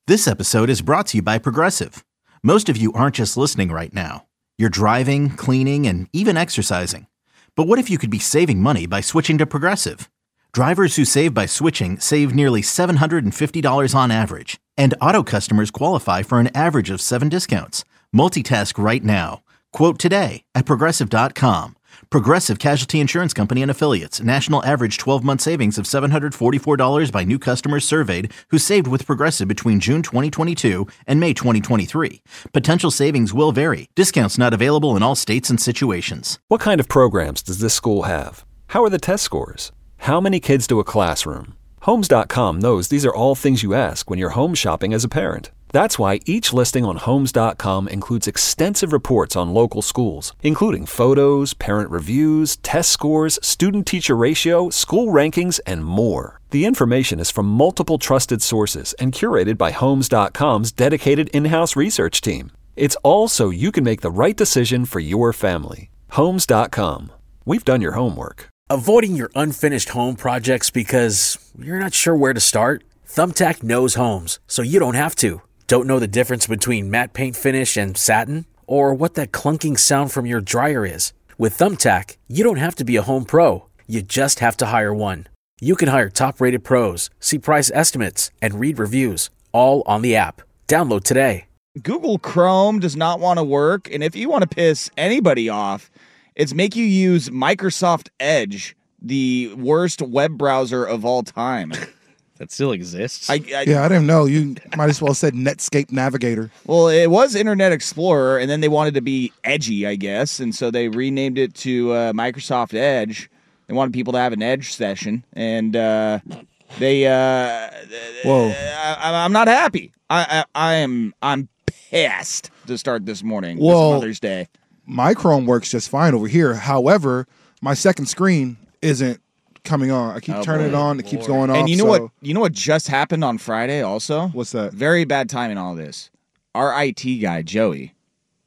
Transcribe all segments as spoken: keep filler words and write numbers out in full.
This episode is brought to you by Progressive. Most of you aren't just listening right now. You're driving, cleaning, and even exercising. But what if you could be saving money by switching to Progressive? Drivers who save by switching save nearly seven hundred fifty dollars on average. And auto customers qualify for an average of seven discounts. Multitask right now. Quote today at Progressive dot com. Progressive Casualty Insurance Company and Affiliates. National average twelve-month savings of seven hundred forty-four dollars by new customers surveyed who saved with Progressive between June twenty twenty-two and May twenty twenty-three. Potential savings will vary. Discounts not available in all states and situations. What kind of programs does this school have? How are the test scores? How many kids do a classroom? Homes dot com knows these are all things you ask when you're home shopping as a parent. That's why each listing on Homes dot com includes extensive reports on local schools, including photos, parent reviews, test scores, student-teacher ratio, school rankings, and more. The information is from multiple trusted sources and curated by Homes dot com's dedicated in-house research team. It's all so you can make the right decision for your family. Homes dot com. We've done your homework. Avoiding your unfinished home projects because you're not sure where to start? Thumbtack knows homes, so you don't have to. Don't know the difference between matte paint finish and satin? Or what that clunking sound from your dryer is? With Thumbtack, you don't have to be a home pro. You just have to hire one. You can hire top-rated pros, see price estimates, and read reviews, all on the app. Download today. Google Chrome does not want to work, and if you want to piss anybody off, it's make you use Microsoft Edge, the worst web browser of all time. That still exists? I, I, yeah, I didn't know. You might as well have said Netscape Navigator. Well, it was Internet Explorer, and then they wanted to be edgy, I guess, and so they renamed it to uh, Microsoft Edge. They wanted people to have an Edge session, and uh, they. Uh, Whoa! I, I'm not happy. I, I I am I'm pissed to start this morning. Well, this Mother's Day. My Chrome works just fine over here. However, my second screen isn't coming on. I keep oh, turning boy. it on. It keeps going off. And you know so. what? You know what just happened on Friday? Also, what's that? Very bad timing. All this. Our I T guy Joey,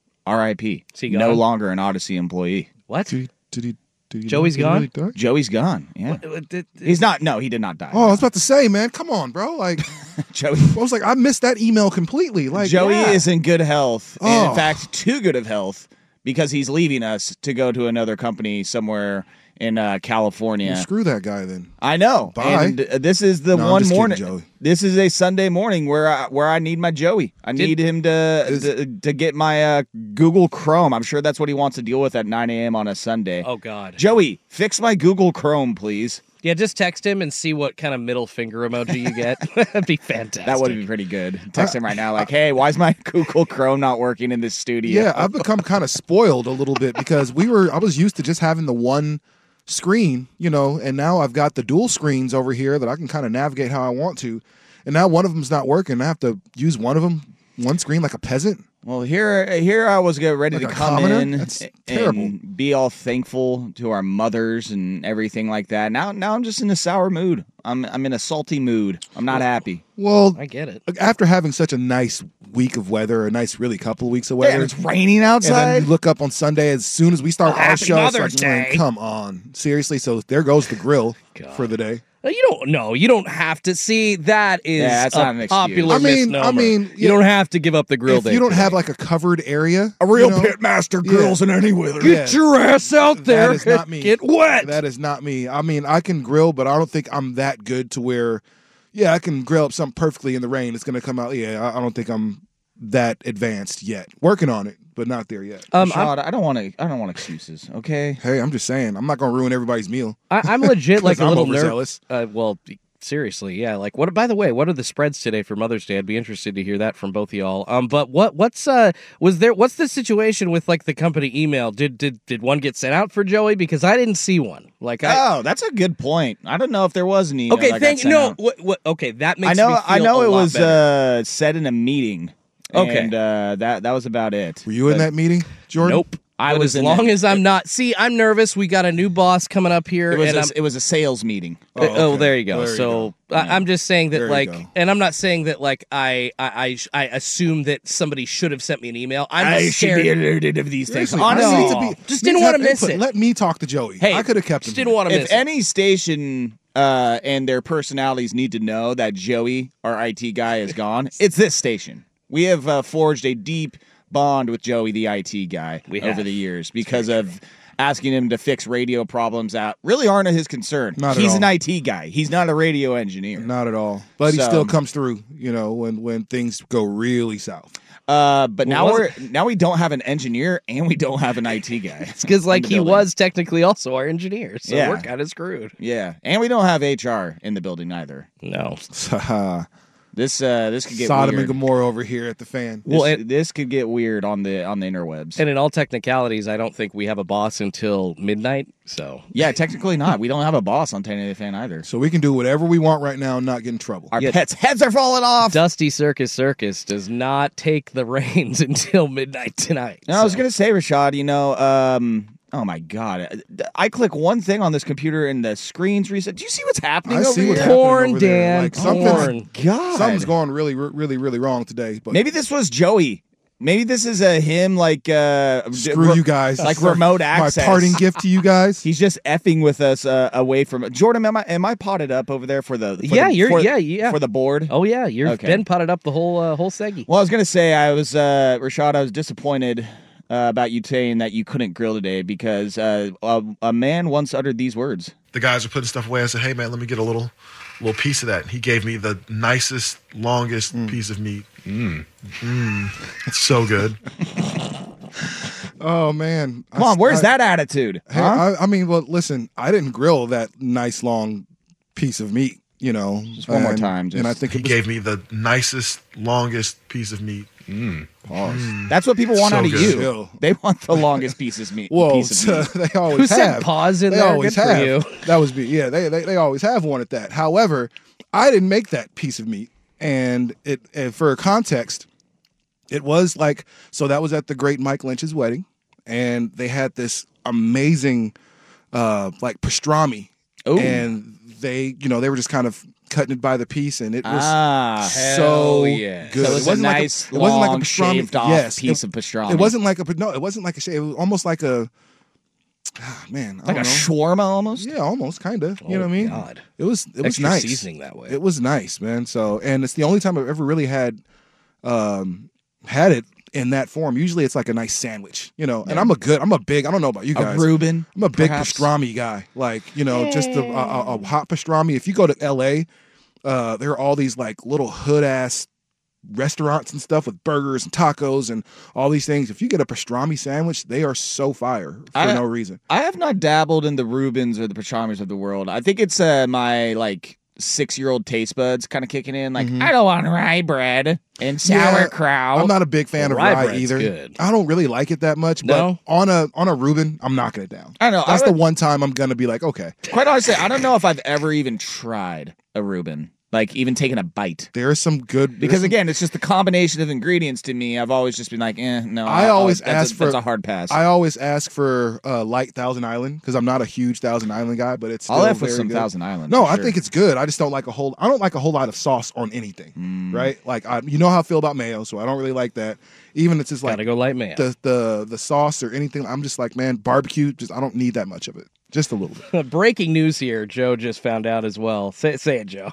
R I P No gone? longer an Odyssey employee. What? Did he, did he, did he Joey's did he gone? really die? Joey's gone. Yeah, What, what, did, he's not. No, he did not die. Oh, I was about to say, man, come on, bro. Like, Joey. I was like, I missed that email completely. Like, Joey yeah. is in good health. And Oh. in fact, too good of health because he's leaving us to go to another company somewhere in uh, California. Well, screw that guy then. I know. Bye. And uh, this is the No, I'm one just kidding, morning. Joey. This is a Sunday morning where I, where I need my Joey. I Did- need him to, Is- to to get my uh, Google Chrome. I'm sure that's what he wants to deal with at nine a.m. on a Sunday. Oh, God. Joey, fix my Google Chrome, please. Yeah, just text him and see what kind of middle finger emoji you get. That'd be fantastic. That would be pretty good. Text him right now, like, "Hey, why is my Google Chrome not working in this studio?" Yeah, I've become kind of spoiled a little bit because we were. I was used to just having the one screen, you know, and now I've got the dual screens over here that I can kind of navigate how I want to. And now one of them's not working. I have to use one of them, one screen like a peasant. Well, here, here I was getting ready Like to a come commoner? in That's and terrible. be all thankful to our mothers and everything like that. Now, now I'm just in a sour mood. I'm, I'm in a salty mood. I'm not happy. Well, I get it. after having such a nice week of weather, a nice really couple of weeks of Yeah, weather, and it's raining and outside. then you look up on Sunday as soon as we start Oh, our happy show, it's Mother's like, man, Day. come on, seriously. So there goes the grill God. for the day. Uh, You don't know. You don't have to see. That is Yeah, that's a not an excuse. popular I mean- misnomer. I mean, you yeah. don't have to give up the grill If day. you don't today. have like a covered area, a real you know, pitmaster Yeah. grills in any weather. Yeah. get your ass out there. That is not me. Get wet. That is not me. I mean, I can grill, but I don't think I'm that good to where, yeah, I can grill up something perfectly in the rain. It's going to come out. Yeah, I, I don't think I'm that advanced yet. Working on it, but not there yet. um, I'm, Rashad, I don't want to. I don't want excuses. Okay. Hey, I'm just saying, I'm not going to ruin everybody's meal. I, I'm legit like a 'Cause I'm little nervous. overzealous. Uh, well, seriously, yeah. Like, what? By the way, what are the spreads today for Mother's Day? I'd be interested to hear that from both of y'all. Um, but what? What's uh? Was there? What's the situation with like the company email? Did did did one get sent out for Joey? Because I didn't see one. Like, I. Oh, that's a good point. I don't know if there was an email. Okay, that got thank sent no. out. What, what? Okay, that makes I know. me feel I know a it lot was better. uh, said in a meeting. Okay. And uh, that that was about it. Were you in But that meeting, Jordan? Nope. I But was as in long it. as I'm not. See, I'm nervous. We got a new boss coming up here, It was and a, I'm. it was a sales meeting. Oh, okay. oh, there you go. There you so go. I, I'm just saying that, There you like, go. and I'm not saying that, like, I, I, I, sh- I assume that somebody should have sent me an email. I'm I just should scared. be alerted of these things. Seriously, Honestly, I need to be- Just need didn't to wanna have miss input. it. Let me talk to Joey. Hey, I could have kept him. Just didn't want to if miss it. any station uh, and their personalities need to know that Joey, our I T guy, is gone, it's this station. We have uh, forged a deep bond with Joey, the I T guy, We over have. the years because of asking him to fix radio problems that really aren't his concern. Not at He's all. an I T guy. He's not a radio engineer. Not at all. But he So- still comes through, you know, when, when things go really south. Uh, but now Well, we're now we don't have an engineer and we don't have an I T guy. It's because like in the he building. was technically also our engineer, so Yeah. we're kind of screwed. Yeah, and we don't have H R in the building either. No. This uh, this could get Sodom weird. and Gomorrah over here at the fan. This, Well, it- this could get weird on the on the interwebs. And in all technicalities, I don't think we have a boss until midnight. So Yeah, technically not. We don't have a boss on Ten A Fan either. So we can do whatever we want right now and not get in trouble. Our Yeah. pets' heads are falling off. Dusty Circus Circus does not take the reins until midnight tonight. No, I was So- gonna say, Rashad. You know, um, oh my god, I click one thing on this computer and the screen's reset. Do you see what's happening I over see here? what's happening Porn, over there. Dan, Like something's, porn. God, something's going really, really, really wrong today. But Maybe this was Joey. Maybe this is a him like uh, screw re- you guys. like remote My access. parting gift to you guys. He's just effing with us uh, away from Jordan. Am I am I potted up over there for the? For Yeah, the, you're- for, yeah, yeah. for the board. Oh yeah, you've Okay. been potted up the whole uh, whole seggy. Well, I was gonna say I was uh, Rashad. I was disappointed uh, about you saying that you couldn't grill today because uh, a, a man once uttered these words. The guys were putting stuff away. I said, "Hey man, let me get a little, little piece of that." And he gave me the nicest, longest piece of meat. Mm. Mm. It's so good. Oh man, Come on, where's I, that attitude? Hey, Huh? I, I mean, well, listen, I didn't grill that nice long piece of meat. You know, Just one more and- time, and I just- think He it was, gave me the nicest, longest piece of meat. That's what people want So out of good. you. Chill. They want the longest pieces meat. Well, piece of meat. they always Who said have. pause in they there? always Good for have. you. That was me. Yeah, they, they they always have wanted that. However, I didn't make that piece of meat, and it and for context, it was like so that was at the great Mike Lynch's wedding, and they had this amazing uh like pastrami, Ooh. and they you know they were just kind of cutting it by the piece, and it was Ah, so hell yeah. good. So it was a wasn't nice, like a, it wasn't like a long, pastrami. shaved-off yes, piece it, of pastrami. It wasn't like a no. It wasn't like a shave. It was almost like a ah, man. I like a don't know. shawarma almost. Yeah, almost, kind of. You know Oh, what I mean? God. It was it was Extra nice. seasoning that way. It was nice, man. So, and it's the only time I've ever really had um had it in that form. Usually, it's like a nice sandwich, you know. And I'm a good, I'm a big. I don't know about you A guys. Reuben. I'm a big perhaps? pastrami guy. Like you know, just a, a, a, a hot pastrami. If you go to L A, uh, there are all these like little hood ass restaurants and stuff with burgers and tacos and all these things. If you get a pastrami sandwich, they are so fire for I- no reason. I have not dabbled in the Reubens or the pastramis of the world. I think it's uh, my like six year old taste buds kind of kicking in. Like I don't want rye bread and sauerkraut. I'm not a big fan Well, of rye rye bread's either. good. I don't really like it that much, but No? on a on a Reuben, I'm knocking it down. I know. That's I the would- one time I'm gonna be like, okay, Quite honestly, I don't know if I've ever even tried a Reuben. Like even taking a bite. there's some good Because there's again, it's just the combination of ingredients to me. I've always just been like, eh, no. I I'll- always that's ask a, for- that's a hard pass. some, I always ask for uh, light Thousand Island because I'm not a huge Thousand Island guy, but it's still I'll F with very some good. Thousand Island. No, for I sure. think it's good. I just don't like a whole. I don't like a whole lot of sauce on anything, Mm. right? Like I, you know how I feel about mayo, so I don't really like that. Even it's just like Gotta go light man. the the the sauce or anything. I'm just like, man, barbecue. Just I don't need that much of it. Just a little bit. Breaking news here. Joe just found out as well. Say, say it, Joe.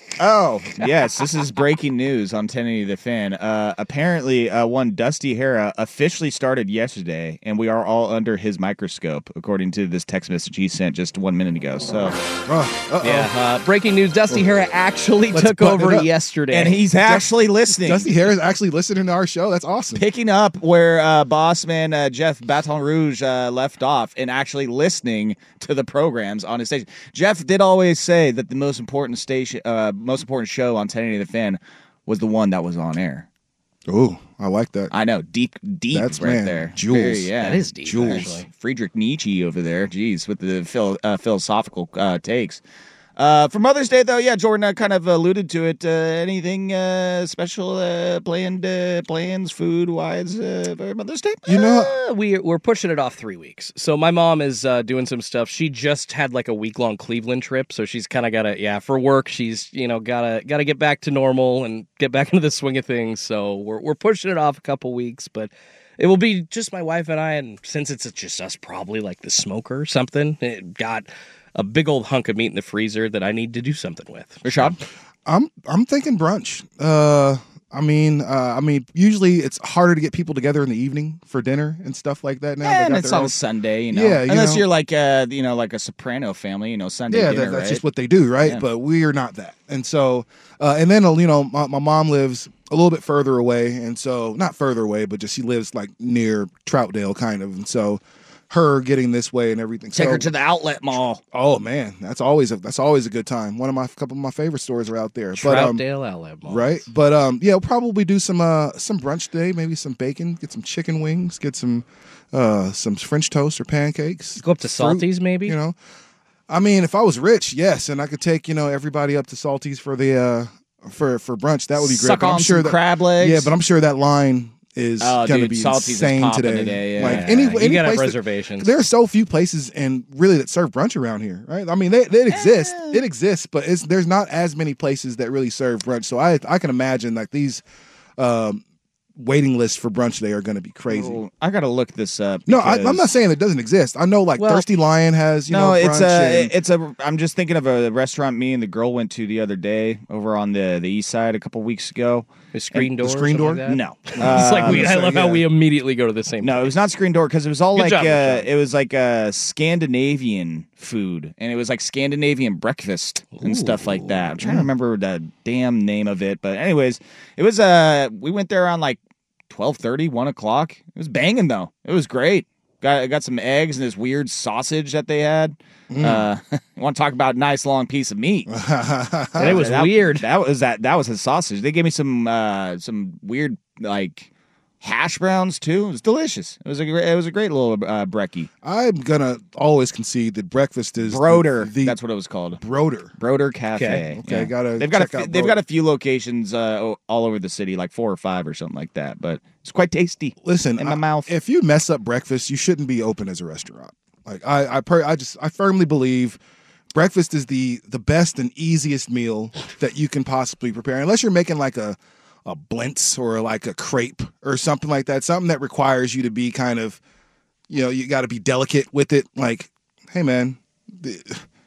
Oh, yes. This is breaking news on ten eighty The Fan. Uh, apparently, uh, one Dusty Hera officially started yesterday, and we are all under his microscope, according to this text message he sent just one minute ago. So, Oh, uh-oh. Yeah. Uh, breaking news. Dusty Hera actually Let's took button it over up. yesterday. and he's actually listening. Dusty Harris actually listening to our show. That's awesome. Picking up where uh, boss man uh, Jeff Baton Rouge uh, left off and actually listening to the programs on his station. Jeff did always say that the most important station, uh, most important show on ten eighty The Fan was the one that was on air. Ooh, I like that. I know, deep, deep That's, right man, there. jewels. Very, yeah, That is deep, Jewels. actually. Friedrich Nietzsche over there. Jeez, with the phil- uh, philosophical uh, takes. Uh, for Mother's Day, though, yeah, Jordan uh, kind of alluded to it. Uh, anything uh, special uh, planned, uh, plans, food-wise uh, for Mother's Day? You know, Uh, we we're pushing it off three weeks. So my mom is uh, doing some stuff. She just had like a week long Cleveland trip, so she's kind of got to yeah for work. She's you know gotta gotta get back to normal and get back into the swing of things. So we're we're pushing it off a couple weeks, but it will be just my wife and I. And since it's just us, probably like the smoker or something. It got a big old hunk of meat in the freezer that I need to do something with. Rashad? I'm I'm thinking brunch. Uh, I mean, uh, I mean, usually it's harder to get people together in the evening for dinner and stuff like that. Now, They And got it's their on own- Sunday, you know. Yeah, you Unless know. you're like, uh, you know, like a Soprano family, you know, Sunday yeah, dinner, that, that's right? just what they do, right? Yeah. But we are not that, and so, uh, and then you know, my, my mom lives a little bit further away, and so not further away, but just she lives like near Troutdale, kind of, and so her getting this way and everything. Take so, her to the outlet mall. Oh man, that's always a that's always a good time. One of my couple of my favorite stores are out there. But, um, Troutdale Outlet Mall. right? But um, yeah, we'll probably do some uh some brunch today. Maybe some bacon, get some chicken wings, get some uh some French toast or pancakes. Go up to fruit, Salty's, maybe? You know, I mean, if I was rich, yes, and I could take you know everybody up to Salty's for the uh for for brunch, that would be great. Suck But I'm on sure some that, crab legs. Yeah, but I'm sure that line is Oh, going to dude, be Salty's is insane popping today. today, yeah. Like Yeah, any, you any gotta have place that- reservations. there are so few places and really that serve brunch around here, right? I mean, they, they exist. It exists, but it's there's not as many places that really serve brunch. So I I can imagine like these um, waiting lists for brunch today are going to be crazy. Oh, I gotta look this up. No, I, I'm because- not saying it doesn't exist. I know like Well, Thirsty Lion has you no, know it's brunch a, and- it's a. I'm just thinking of a restaurant me and the girl went to the other day over on the the east side a couple weeks ago. The screen And door. the screen or something door? Like that? No, It's like we. Um, I so, love how yeah. we immediately go to the same. no, it was not screen door because it was all Good like job, uh, Rashad. it was like uh, Scandinavian food, and it was like Scandinavian breakfast and stuff like that. I'm trying to remember the damn name of it, but anyways, it was uh we went there around like twelve thirty, one o'clock. It was banging though. It was great. Got got some eggs and this weird sausage that they had. Uh, you want to talk about a nice long piece of meat? And it was that, weird. That was that. That was his sausage. They gave me some uh, some weird like hash browns too. It was delicious. It was a great, it was a great little uh, brekkie. I'm gonna always concede that breakfast is Broder. The, the That's what it was called. Broder. Broder Cafe. Okay. Okay, Yeah. gotta They've got check a f- out they've Broder. got a few locations uh, o- all over the city, like four or five or something like that. But it's quite tasty. Listen, in my I- mouth. if you mess up breakfast, you shouldn't be open as a restaurant. Like I, I, per, I just, I firmly believe breakfast is the the best and easiest meal that you can possibly prepare, unless you're making like a a blintz or like a crepe or something like that, something that requires you to be kind of, you know, you got to be delicate with it. Like, hey man, the,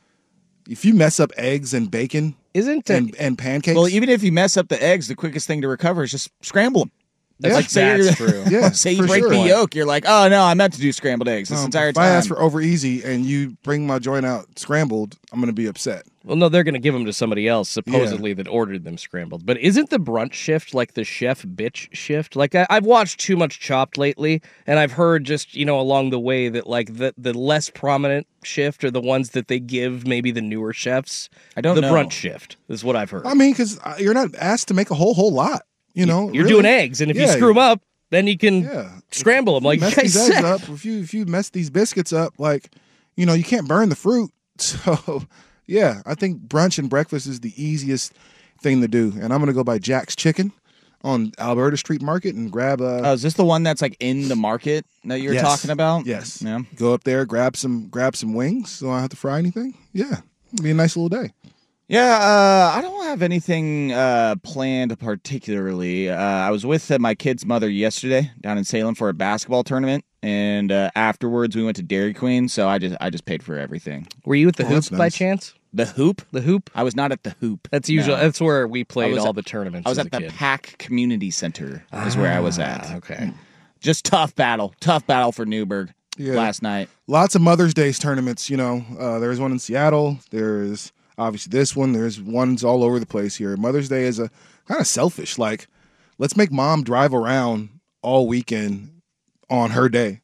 if you mess up eggs and bacon Isn't it? and, and pancakes, Well, even if you mess up the eggs, the quickest thing to recover is just scramble them. That's, Like, say that's you're- true. yeah, Say you for break sure. the yolk, you're like, oh no, I meant to do scrambled eggs this Um, entire if time. I ask for over easy and you bring my joint out scrambled, I'm going to be upset. Well, no, they're going to give them to somebody else, supposedly, that ordered them scrambled. But isn't the brunch shift like the chef bitch shift? Like, I, I've watched too much Chopped lately, and I've heard just, you know, along the way that, like, the, the less prominent shift are the ones that they give maybe the newer chefs. I don't the know. brunch shift is what I've heard. I mean, because you're not asked to make a whole whole lot. You know, You're really. doing eggs, and if you Yeah, screw them up, then you can Yeah, scramble them. Like you mess guys these eggs said. up. If you if you mess these biscuits up, like you know, you can't burn the fruit. So yeah, I think brunch and breakfast is the easiest thing to do. And I'm gonna go by Jack's Chicken on Alberta Street Market and grab a. Oh, is this the one that's like in the market that you were Yes. talking about? Yes. Yeah. Go up there, grab some grab some wings. So I don't have to fry anything. Yeah, it'll be a nice little day. Yeah, uh, I don't have anything uh, planned particularly. Uh, I was with uh, my kid's mother yesterday down in Salem for a basketball tournament, and uh, afterwards we went to Dairy Queen. So I just I just paid for everything. Were you at the Oh, hoop that's by nice. chance? The hoop? The hoop? I was not at the hoop. That's usually No. that's where we played was all at- the tournaments. I was as at a the kid. Pack Community Center. Is where I was at. Ah, okay. Just tough battle, tough battle for Newburgh Yeah. last night. Lots of Mother's Day tournaments. You know, uh, there's one in Seattle. There's obviously this one. There's ones all over the place here. Mother's Day is a kind of selfish. Like, let's make mom drive around all weekend on her day.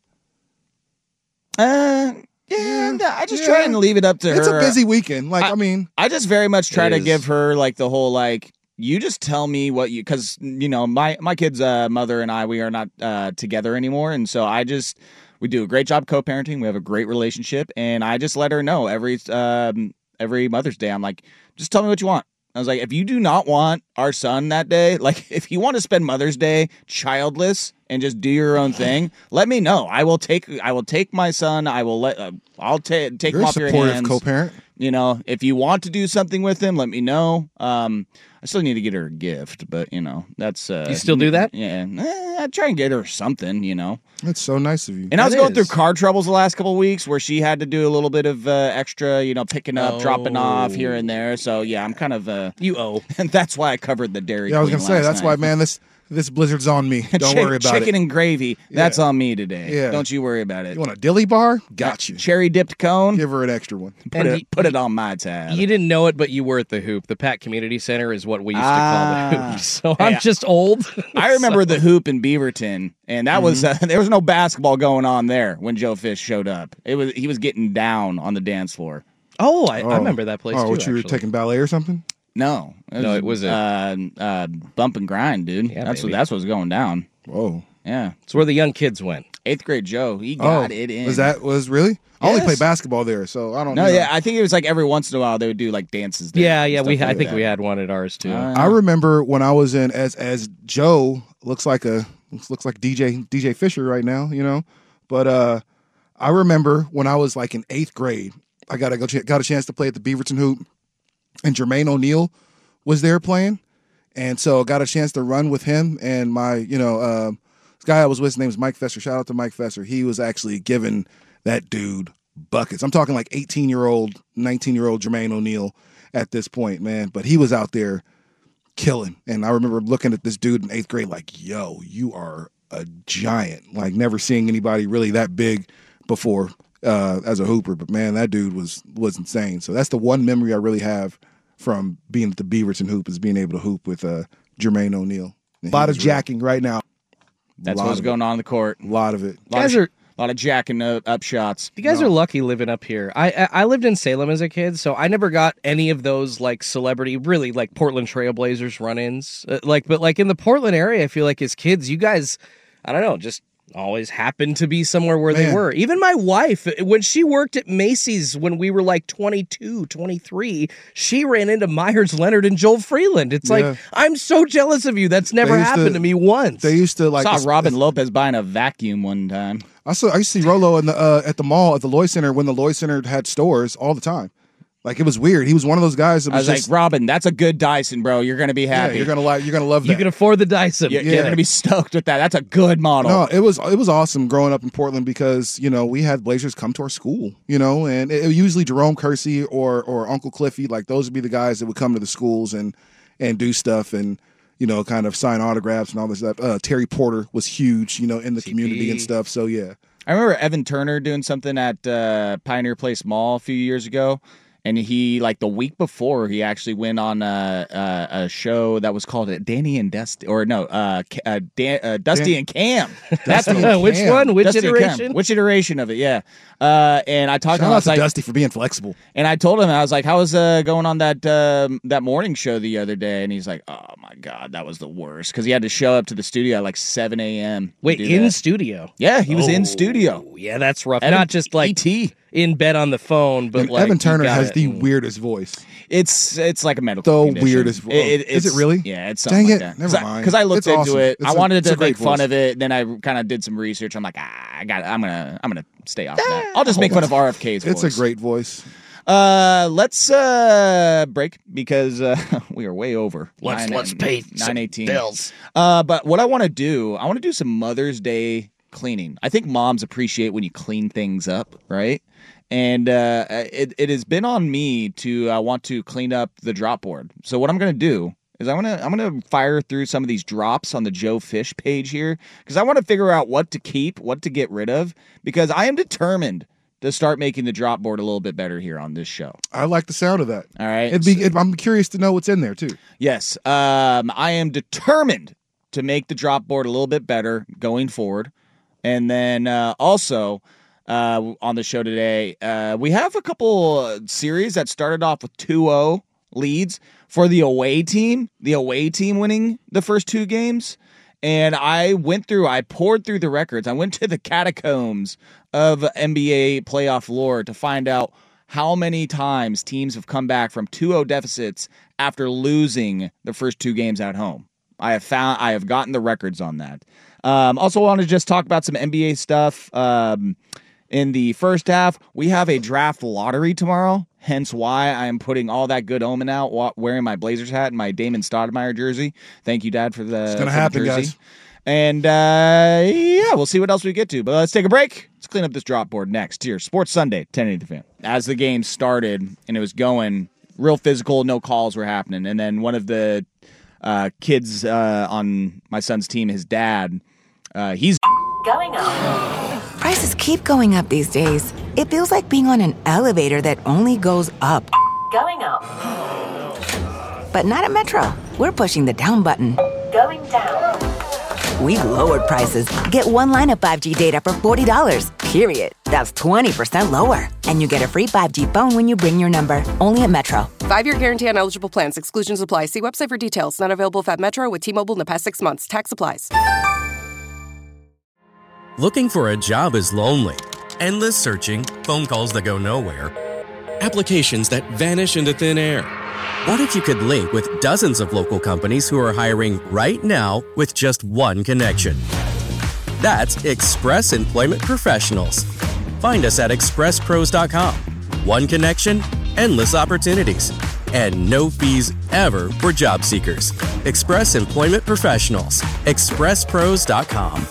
Uh, yeah, no, I just Yeah. try and leave it up to It's her. a busy weekend. Like, I- I, mean, I just very much try It to is. give her like the whole like you just tell me what you because you know my my kid's uh, mother and I we are not uh, together anymore, and so I just we do a great job co-parenting. We have a great relationship, and I just let her know every um, every Mother's Day. I'm like, just tell me what you want. I was like, if you do not want our son that day, like if you want to spend Mother's Day childless and just do your own thing, let me know. I will take I will take my son. I will let uh, I'll ta- take you're him a off your supportive hands. co-parent. You know, if you want to do something with him, let me know. Um, I still need to get her a gift, but you know, that's uh, You still do that? Yeah, eh, I try and get her something. You know, That's so nice of you. and I was That going is. through car troubles the last couple of weeks where she had to do a little bit of uh, extra, you know, picking up, dropping off here and there. So yeah, I'm kind of uh, You owe. and that's why I covered the Dairy. Yeah, I was Queen gonna say last that's night. why, man. This this blizzard's on me. Don't Chick- worry about chicken it. and gravy. That's Yeah. on me today. Yeah. Don't you worry about it. You want a dilly bar? Got you. Cherry dipped cone. Give her an extra one. Put And it, y- put it on my tab. You didn't know it, but you were at the Hoop. The Pat Community Center is what we used Ah. to call the Hoop. So Hey, I'm just old. I remember the hoop in Beaverton, and that was Mm-hmm. uh, there was no basketball going on there when Joe Fish showed up. It was he was getting down on the dance floor. Oh, I, I remember that place Oh, too. what you were actually. taking ballet or something? No, No, it was a- uh, uh, bump and grind, dude. Yeah, that's baby. what that's what's going down. Whoa. Yeah, It's where the young kids went. eighth grade Joe, he Oh, got it in. was that was really? I only Yes. play basketball there, so I don't. No, you know. yeah, I think it was like every once in a while they would do like dances. There Yeah, and yeah. stuff We like I think that. we had one at ours too. Uh, I remember when I was in as as Joe looks like a looks, looks like D J D J Fisher right now, you know. But uh, I remember when I was like in eighth grade, I got a go ch- got a chance to play at the Beaverton Hoop, and Jermaine O'Neal was there playing, and so I got a chance to run with him and my you know uh, this guy I was with. His name was Mike Fesser. Shout out to Mike Fesser. He was actually giving that dude buckets. I'm talking like eighteen year old, nineteen year old Jermaine O'Neal at this point, man. But he was out there killing. And I remember looking at this dude in eighth grade like, yo, you are a giant. Like never seeing anybody really that big before uh, as a hooper. But man, that dude was was insane. So that's the one memory I really have from being at the Beaverton Hoop is being able to hoop with uh, Jermaine O'Neal. A lot of jacking right now. That's Lot what's of going on in the court. A lot of it. A lot Guys of, are- a lot of jacking up, up shots. You guys are lucky living up here. I, I I lived in Salem as a kid, so I never got any of those like celebrity, really like Portland Trailblazers run-ins. Uh, like, but like in the Portland area, I feel like as kids, you guys, I don't know, just always happened to be somewhere where they Man. were. Even my wife, when she worked at Macy's when we were like twenty-two, twenty-three, she ran into Myers Leonard and Joel Freeland. It's Yeah. like, I'm so jealous of you. That's never They used happened to- to, me once. They used to like I it's- saw Robin Lopez buying a vacuum one time. I saw I used to see Rolo in the uh, at the mall at the Lloyd Center when the Lloyd Center had stores all the time. Like it was weird. He was one of those guys that I was, was just like, Robin, that's a good Dyson, bro. You're gonna be yeah, happy. you're gonna like you're gonna love that. you can afford the Dyson. You're, yeah. you're gonna be stoked with that. That's a good model. No, it was it was awesome growing up in Portland because you know we had Blazers come to our school, you know, and it, it usually Jerome Kersey or or Uncle Cliffy, like those would be the guys that would come to the schools and and do stuff and you know kind of sign autographs and all this stuff. Uh, Terry Porter was huge, you know, in the T P. community and stuff. So yeah, I remember Evan Turner doing something at uh, Pioneer Place Mall a few years ago. And he, like the week before, he actually went on a, a, a show that was called Danny and Dusty, or no, uh, Ca- uh, Dan, uh, Dusty Dan- and Cam. That's Dusty what and Which Cam. one? Which Dusty and Cam. iteration? Which iteration of it? Yeah. Uh, and I talked to him. shout I out was to like, Dusty for being flexible. and I told him, I was like, "How was uh, going on that um, that morning show the other day?" And he's like, "Oh my god, that was the worst," because he had to show up to the studio at like seven a.m. to Wait, do in that. studio? Yeah, he was in Oh, studio. Yeah, that's rough. Evan- Not just like E T. in bed on the phone, but And like Evan you Turner got has it the and- weirdest voice. It's it's like a medical The condition. weirdest vo- It- it- Is it it's- really? Yeah, it's something Dang like it, that. never Cause mind. Because I, I looked It's into awesome. it, It's I a- wanted it's to a great make fun voice. of it. Then I kind of did some research. I'm like, ah, I got. I'm gonna I'm gonna stay off that. I'll just make fun of R F K's It's voice. a great voice. Uh, let's uh break because uh, we are way over. Let's Nine- let's pay some nine eighteen. bills. Uh, but what I want to do, I want to do some Mother's Day cleaning. I think moms appreciate when you clean things up, right? And uh, it it has been on me to uh, want to clean up the drop board. So what I'm gonna do is I'm gonna I'm gonna fire through some of these drops on the Joe Fish page here because I want to figure out what to keep, what to get rid of, because I am determined to start making the drop board a little bit better here on this show. I like the sound of that. All right. It'd be. It, I'm curious to know what's in there too. Yes. Um, I am determined to make the drop board a little bit better going forward. And then uh, also uh, on the show today, uh, we have a couple uh, series that started off with two oh leads for the away team, the away team winning the first two games. And I went through, I poured through the records. I went to the catacombs of N B A playoff lore to find out how many times teams have come back from two oh deficits after losing the first two games at home. I have found, I have gotten the records on that. Um, also want to just talk about some N B A stuff. Um, in the first half. We have a draft lottery tomorrow, hence why I am putting all that good omen out, wa- wearing my Blazers hat and my Damon Stoudemire jersey. Thank you, Dad, for the, It's gonna for happen, the jersey. guys. And, uh, yeah, we'll see what else we get to. But let's take a break. Let's clean up this drop board next here. Sports Sunday, ten eighty The Fan. As the game started and it was going real physical, no calls were happening. And then one of the uh, kids uh, on my son's team, his dad, uh, he's Going up. Prices keep going up these days. It feels like being on an elevator that only goes up. Going up. But not at Metro. We're pushing the down button. Going down. We've lowered prices. Get one line of five G data for forty dollars, period. That's twenty percent lower. And you get a free five G phone when you bring your number. Only at Metro. Five-year guarantee on eligible plans. Exclusions apply. See website for details. Not available at Metro with T-Mobile in the past six months. Tax applies. Looking for a job is lonely. Endless searching, phone calls that go nowhere, applications that vanish into thin air. What if you could link with dozens of local companies who are hiring right now with just one connection? That's Express Employment Professionals. Find us at express pros dot com. One connection, endless opportunities, and no fees ever for job seekers. Express Employment Professionals. express pros dot com.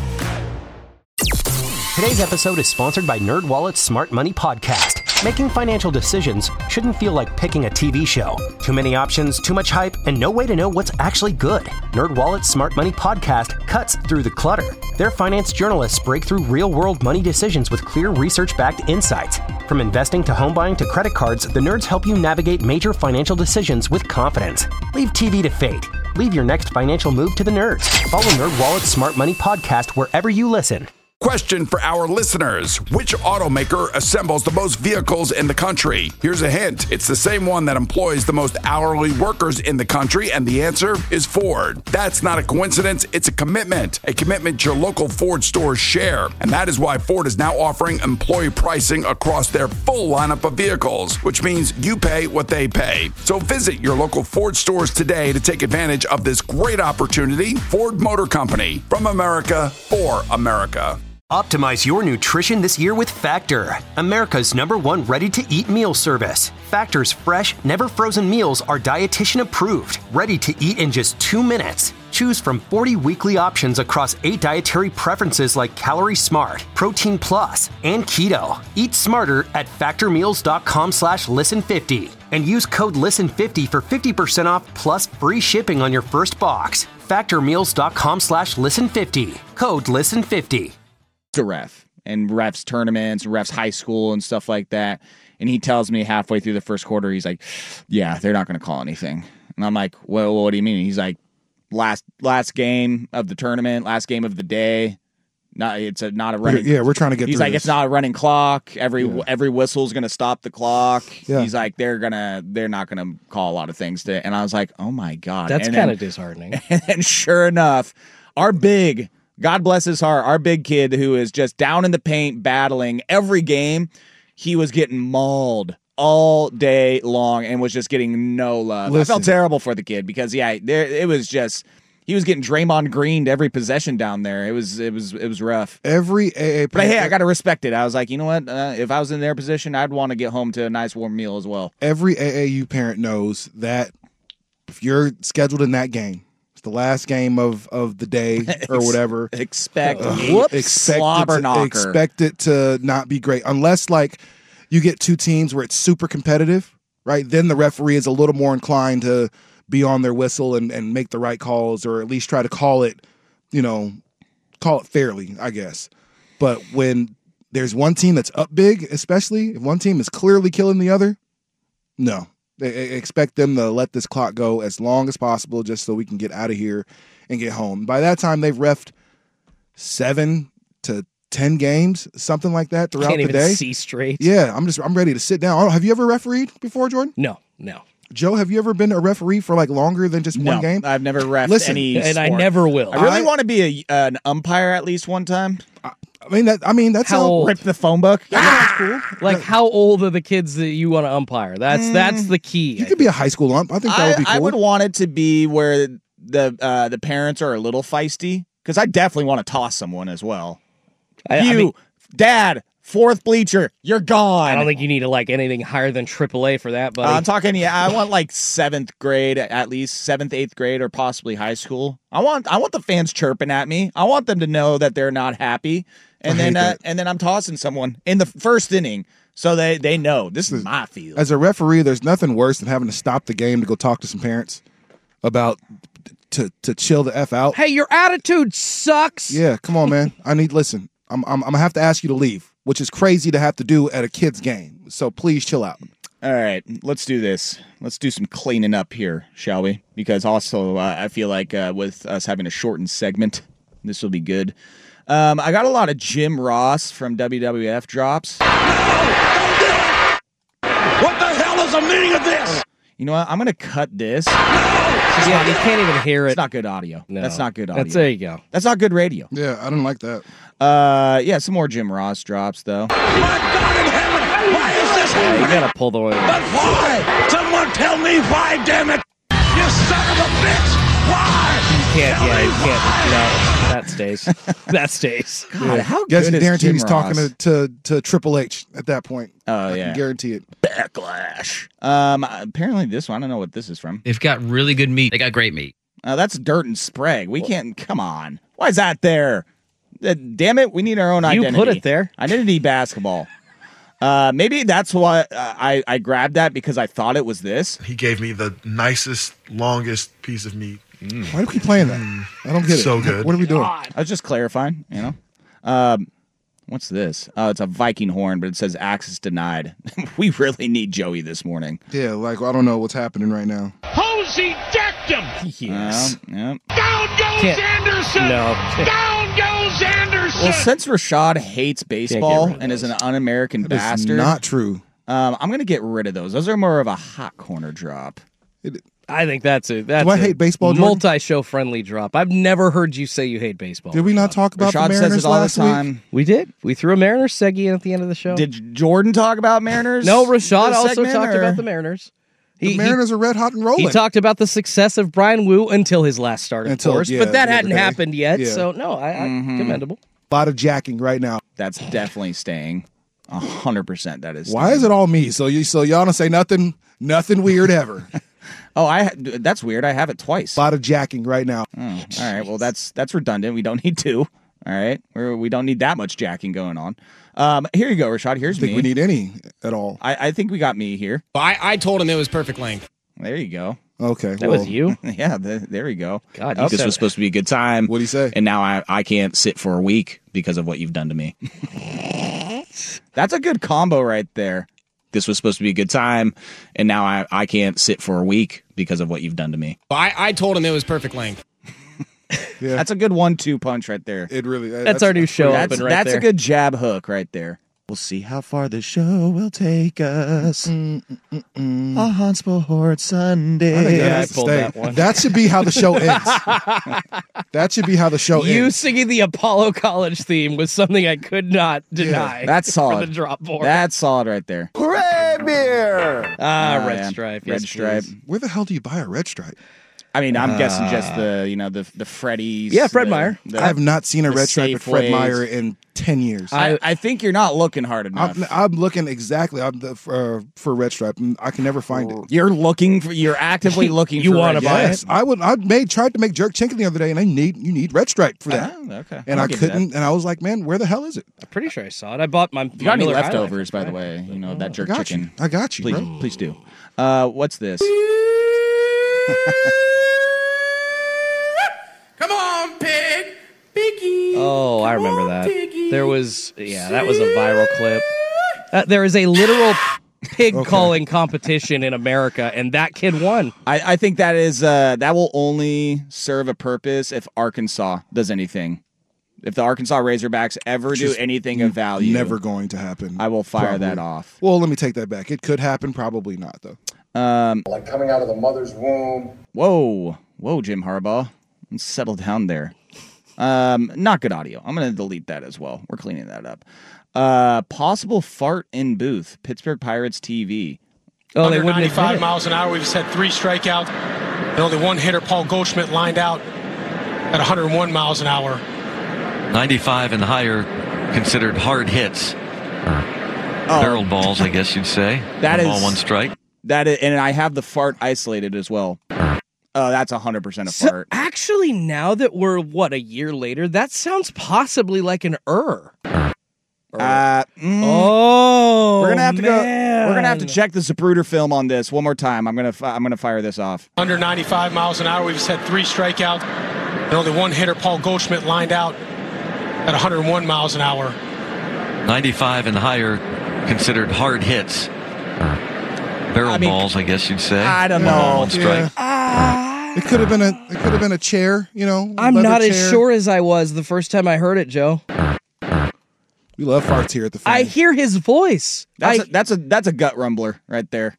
Today's episode is sponsored by NerdWallet's Smart Money Podcast. Making financial decisions shouldn't feel like picking a T V show. Too many options, too much hype, and no way to know what's actually good. NerdWallet's Smart Money Podcast cuts through the clutter. Their finance journalists break through real-world money decisions with clear research-backed insights. From investing to home buying to credit cards, the nerds help you navigate major financial decisions with confidence. Leave T V to fate. Leave your next financial move to the nerds. Follow NerdWallet's Smart Money Podcast wherever you listen. Question for our listeners. Which automaker assembles the most vehicles in the country? Here's a hint. It's the same one that employs the most hourly workers in the country, and the answer is Ford. That's not a coincidence. It's a commitment. A commitment your local Ford stores share. And that is why Ford is now offering employee pricing across their full lineup of vehicles, which means you pay what they pay. So visit your local Ford stores today to take advantage of this great opportunity. Ford Motor Company. From America, for America. Optimize your nutrition this year with Factor, America's number one ready-to-eat meal service. Factor's fresh, never-frozen meals are dietitian approved, ready to eat in just two minutes. Choose from forty weekly options across eight dietary preferences like Calorie Smart, Protein Plus, and Keto. Eat smarter at factormeals.com slash listen50 and use code listen fifty for fifty percent off plus free shipping on your first box. Factormeals.com slash listen50. Code listen fifty. a ref and refs tournaments, refs high school and stuff like that. And he tells me halfway through the first quarter, he's like, yeah, they're not going to call anything. And I'm like, well, what do you mean? He's like, last last game of the tournament, last game of the day. Not it's a not a running. Yeah, we're trying to get. He's through like, this. it's not a running clock. Every Yeah. every whistle's going to stop the clock. Yeah. He's like, they're gonna they're not going to call a lot of things to. And I was like, oh my god, That's And kind then- of disheartening. And then sure enough, our big, God bless his heart, our big kid who is just down in the paint battling every game, he was getting mauled all day long and was just getting no love. Listen. I felt terrible for the kid because yeah, there it was just he was getting Draymond Greened every possession down there. It was it was it was rough. Every A A. But hey, I got to respect it. I was like, you know what? Uh, if I was in their position, I'd want to get home to a nice warm meal as well. Every A A U parent knows that if you're scheduled in that game, it's the last game of, of the day or whatever. Expect uh, whoops, expect slobber it to, knocker. expect it to not be great unless like you get two teams where it's super competitive, right? Then the referee is a little more inclined to be on their whistle and, and make the right calls, or at least try to call it, you know, call it fairly, I guess. But when there's one team that's up big, especially if one team is clearly killing the other, no. They expect them to let this clock go as long as possible just so we can get out of here and get home. By that time, they've reffed seven to ten games, something like that throughout Can't the even day. see straight. Yeah, I'm just I'm ready to sit down. Have you ever refereed before, Jordan? No, no. Joe, have you ever been a referee for like longer than just No, one game? I've never reffed Listen, any And I sport. never will. I really I- want to be a, an umpire at least one time. I mean that. I mean that's How all. old? Rip the phone book. Yeah, that's cool. Like, how old are the kids that you want to umpire? That's that's the key. You could be a high school ump. I think that I, would be cool. I would want it to be where the uh, the parents are a little feisty because I definitely want to toss someone as well. I- I you, mean- Dad, Fourth bleacher, you're gone. I don't think you need to like anything higher than triple A for that, buddy. Uh, I'm talking, yeah, I want like seventh grade, at least seventh, eighth grade, or possibly high school. I want, I want the fans chirping at me. I want them to know that they're not happy, and I then, hate uh, that. and then I'm tossing someone in the first inning, so they they know this is my field. As a referee, there's nothing worse than having to stop the game to go talk to some parents about to to chill the F out. Hey, your attitude sucks. Yeah, come on, man. I need listen. I'm I'm, I'm gonna have to ask you to leave, which is crazy to have to do at a kid's game. So please chill out. All right, let's do this. Let's do some cleaning up here, shall we? Because also, uh, I feel like uh, with us having a shortened segment, this will be good. Um, I got a lot of Jim Ross from W W F drops. What the hell is the meaning of this? You know what? I'm going to cut this. Yeah, you can't even hear it. It's not good audio. No. That's not good audio. That's, there you go. That's not good radio. Yeah, I don't like that. Uh, yeah, some more Jim Ross drops, though. My God in heaven, why is this Yeah, you happening? gotta pull the oil. But why? Someone tell me why, damn it! You son of a bitch! Why? Can't, Tell yeah, me you can't. why. No, that stays. That stays. God, how Guess good you is guarantee Jim he's Ross? talking to, to to Triple H at that point. Oh, I yeah. can guarantee it. Backlash. Um, apparently this one, I don't know what this is from. They've got really good meat. They got great meat. Uh, that's Dirt and Sprague. We can't, come on. Why is that there? Uh, damn it, we need our own You identity. put it there. Identity basketball. Uh, maybe that's why uh, I, I grabbed that because I thought it was this. He gave me the nicest, longest piece of meat. Why do we keep playing that? I don't get it. So good. What are we doing? I was just clarifying, you know. Um, what's this? Oh, it's a Viking horn, but it says access denied. We really need Joey this morning. Yeah, like I don't know what's happening right now. Hosey decked him! Yes. Uh, yeah. Down goes Can't- Anderson! No. Down goes Anderson! Well, since Rashad hates baseball rid of and is those. an un-American That is bastard, not true. um, I'm going to get rid of those. Those are more of a hot corner drop. I think that's a that's Do I a hate baseball, Jordan? multi-show friendly drop. I've never heard you say you hate baseball. Did we not talk about Rashad the says Mariners it all the last week? time. We did. We threw a Mariners seggy in at the end of the show. Did Jordan talk about Mariners? no, Rashad this also segment, talked or- about the Mariners. The He, he- Mariners are red hot and rolling. he talked about the success of Brian Wu until his last start, of Until- course, yeah, but that the hadn't other day. happened yet. Yeah. So no, I, I Mm-hmm. commendable. a lot of jacking right now. That's definitely staying. A hundred percent. That is. Why staying. is it all me? So you so y'all don't say nothing, nothing weird ever. Oh, I. ha- That's weird. I have it twice. A lot of jacking right now. Oh, all right. Well, that's that's redundant. We don't need two. All right. We're, we don't need that much jacking going on. Um, here you go, Rashad. Here's I think me. we need any at all. I, I think we got me here. I, I told him it was perfect length. There you go. Okay, That well, was you. Yeah. The, there we go. God, you Oh, this said was it. supposed to be a good time. What'd he say? And now I I can't sit for a week because of what you've done to me. That's a good combo right there. This was supposed to be a good time, and now I, I can't sit for a week because of what you've done to me. I, I told him it was perfect length. Yeah, That's a good one two punch right there. it really. That's, our new show That's, open right that's there. a good jab hook right there. We'll see how far the show will take us on Sports Sunday. I think Yeah, that I has to pulled stay. that one. That should be how the show ends. That should be how the show You ends. singing the Apollo College theme was something I could not deny. That's solid. For the drop board. That's solid right there. Hooray, beer! ah, Oh, red yeah. stripe. Red yes, stripe. please. Where the hell do you buy a red stripe? I mean, I'm guessing just the you know the the Freddy's. Yeah, Fred the- Meyer. the- I have not seen a the red stripe at Fred Safeways. Meyer in ten years. I, I think you're not looking hard enough. I'm, I'm looking exactly I'm the, for, for red stripe. and I can never find it. You're looking for. You're actively looking. You for wanna red buy stripe. Yes, I would. I made tried to make jerk chicken the other day, and I need you need red stripe for that. Ah, okay. And I'll I give you that. couldn't, and I was like, man, where the hell is it? I'm pretty sure I saw it. I bought my. If you got any my Miller High Life leftovers, by from the way, you know that I jerk got chicken. you. I got you, Please, bro. please do. Uh, what's this? Come on, pig! Piggy! Oh, I remember that. There was, yeah, that was a viral clip. Uh, there is a literal pig Okay. calling competition in America, and that kid won. I, I think that is uh, that will only serve a purpose if Arkansas does anything. If the Arkansas Razorbacks ever do Just anything of value, Never going to happen. I will fire Probably. that off. Well, let me take that back. It could happen, probably not though. Um, Like coming out of the mother's womb. whoa, whoa, Jim Harbaugh, let's settle down there. Um, not good audio. I'm gonna delete that as well. We're cleaning that up. Uh, possible fart in booth. Pittsburgh Pirates T V. Oh, Under they wouldn't admit ninety-five it. miles an hour. We've just had three strikeouts. And only one hitter, Paul Goldschmidt, lined out at one hundred one miles an hour. ninety-five and higher considered hard hits. Oh. Barrel balls, I guess you'd say. That one is ball, one strike. That is, and I have the fart isolated as well. Oh, that's one hundred percent a So fart. actually, now that we're, what, a year later, that sounds possibly like an er. Uh, mm, Oh, we're gonna have to man. go. We're gonna have to check the Zapruder film on this one more time. I'm gonna fi- I'm gonna fire this off. Under ninety-five miles an hour, we've just had three strikeouts. And only one hitter, Paul Goldschmidt, lined out at one hundred one miles an hour. ninety-five and higher considered hard hits. Barrel I mean, balls, I guess you'd say. I don't One ball, know. one strike. Yeah. It could have been a it could have been a chair, you know. a I'm leather not as chair. sure as I was the first time I heard it, Joe. We love farts here at the fan. I hear his voice. That's I, a, that's a that's a gut rumbler right there.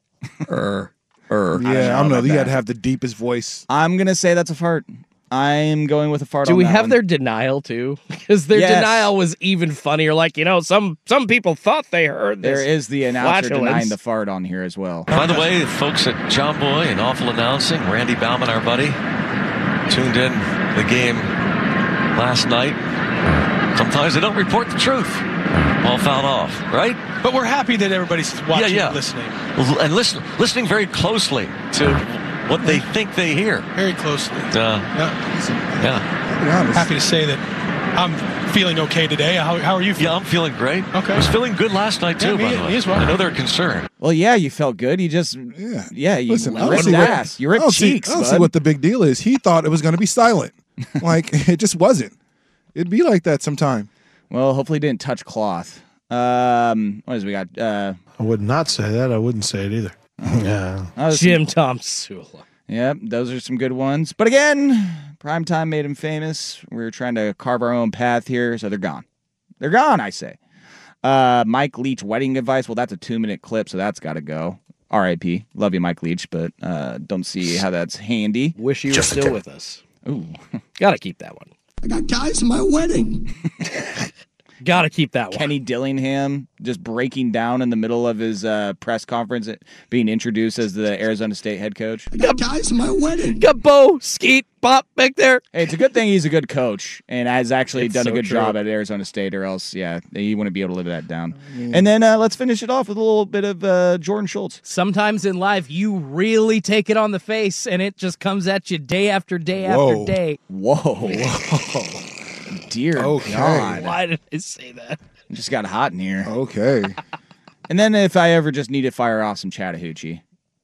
er, er. Yeah, I don't know. about You got that. to have the deepest voice. I'm gonna say that's a fart. I'm going with a fart. Do on we that have one. their denial too? Because their Yes. denial was even funnier. Like, you know, some some people thought they heard this. There is the announcer flatulence. denying the fart on here as well. By the way, folks at John Boy and Awful Announcing, Randy Bauman, our buddy, tuned in the game last night. Sometimes they don't report the truth. All fouled off, right? But we're happy that everybody's watching yeah, yeah. and listening. L- And listen, listening very closely to what they think they hear. Very closely. Uh, Yeah. yeah. Be honest. Happy to say that I'm feeling okay today. How, how are you feeling? Yeah, I'm feeling great. Okay. I was feeling good last night, too, Yeah, me- by the way. me as well. I know they're concerned. Well, yeah, you felt good. You just Yeah. yeah, you Listen, I don't ripped see what- ass. You I ripped don't see- cheeks. I don't bud. see what the big deal is. He thought it was going to be silent. Like it just wasn't. It'd be like that sometime. Well, hopefully, it didn't touch cloth. Um, what is we got? Uh, I would not say that. I wouldn't say it either. Yeah. that was Jim Tom Sula. Yep, those are some good ones. But again, primetime made him famous. We were trying to carve our own path here, so they're gone. They're gone, I say. Uh, Mike Leach wedding advice. Well, that's a two-minute clip, so that's got to go. R I P Love you, Mike Leach, but uh, don't see how that's handy. Wish you Just a were still tip. with us. Ooh. Gotta keep that one. I got guys in my wedding. Gotta keep that one. Kenny Dillingham just breaking down in the middle of his uh, press conference, being introduced as the Arizona State head coach. I got guys in my wedding. Got Bo, Skeet, Pop back there. Hey, it's a good thing he's a good coach and has actually It's done so a good true. job at Arizona State, or else, yeah, he wouldn't be able to live that down. And then uh, let's finish it off with a little bit of uh, Jordan Schultz. Sometimes in life, you really take it on the face, and it just comes at you day after day Whoa. after day. Whoa. Whoa. Dear Okay. God. Why did I say that? It just got hot in here. Okay. And then if I ever just need to fire off some Chattahoochee.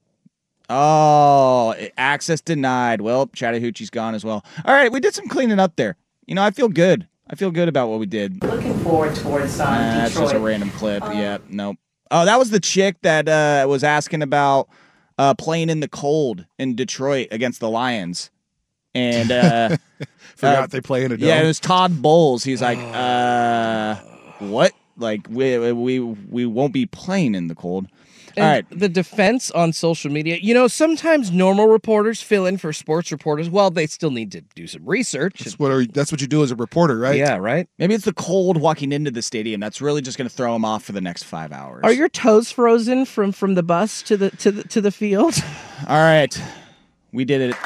Oh, access denied. Well, Chattahoochee's gone as well. All right, we did some cleaning up there. You know, I feel good. I feel good about what we did. Looking forward towards uh, Uh, that's Detroit. just a random clip. yeah, nope. Oh, that was the chick that uh, was asking about uh, playing in the cold in Detroit against the Lions. And uh, Forgot uh, they play in a dome. yeah, it was Todd Bowles. He's like, uh, what? Like we we we won't be playing in the cold. And All right. the defense on social media, you know, sometimes normal reporters fill in for sports reporters. Well, they still need to do some research. That's what, are, that's what you do as a reporter, right? Yeah, right? Maybe it's the cold walking into the stadium that's really just going to throw him off for the next five hours. Are your toes frozen from from the bus to the to the to the field? All right, we did it.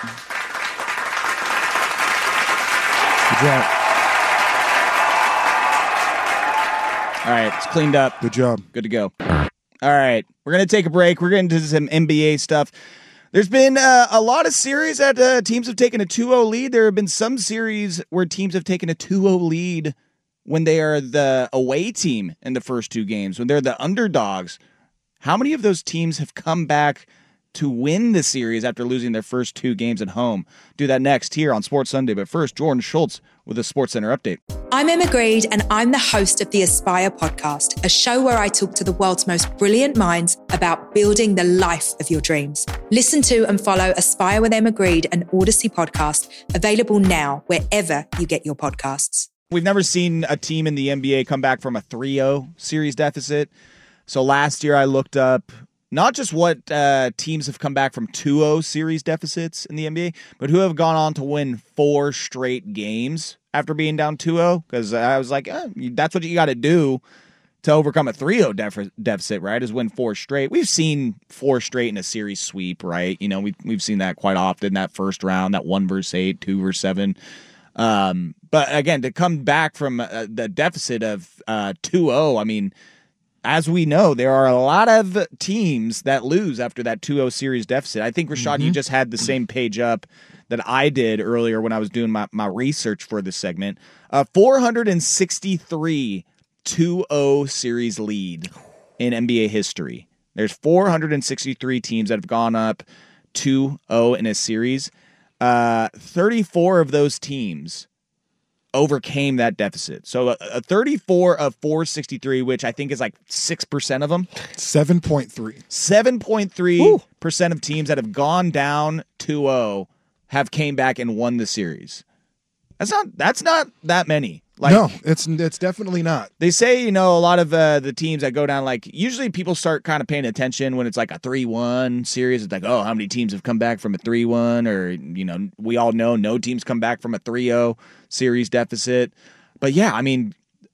Good job. All right, it's cleaned up. Good job. Good to go. All right, we're going to take a break. We're getting into some N B A stuff. There's been uh, a lot of series that uh, teams have taken a two oh lead. There have been some series where teams have taken a two oh lead when they are the away team in the first two games, when they're the underdogs. How many of those teams have come back to win the series after losing their first two games at home? Do that next here on Sports Sunday. But first, Jordan Schultz with a Sports Center update. I'm Emma Greed, and I'm the host of the Aspire podcast, a show where I talk to the world's most brilliant minds about building the life of your dreams. Listen to and follow Aspire with Emma Greed, an Odyssey podcast, available now wherever you get your podcasts. We've never seen a team in the N B A come back from a three oh series deficit. So last year I looked up not just what uh, teams have come back from two oh series deficits in the N B A, but who have gone on to win four straight games after being down two oh. Because I was like, eh, that's what you got to do to overcome a three oh def- deficit, right, is win four straight. We've seen four straight in a series sweep, right? You know, we, we've seen that quite often, that first round, that one versus eight, two versus seven. Um, but again, to come back from uh, the deficit of uh, two oh, I mean, as we know, there are a lot of teams that lose after that two oh series deficit. I think, Rashad, Mm-hmm. you just had the same page up that I did earlier when I was doing my, my research for this segment. Uh, four hundred sixty-three two oh series lead in N B A history. There's four hundred sixty-three teams that have gone up two oh in a series. Uh, thirty-four of those teams overcame that deficit. So a, a thirty-four of four sixty-three, which I think is like six percent of them. seven point three. seven point three percent of teams that have gone down two oh have came back and won the series. That's not that's not that many. Like, no, it's it's definitely not. They say, you know, a lot of uh, the teams that go down, like, usually people start kind of paying attention when it's like a three one series. It's like, oh, how many teams have come back from a three one? Or, you know, we all know no teams come back from a three oh series deficit. But, yeah, I mean,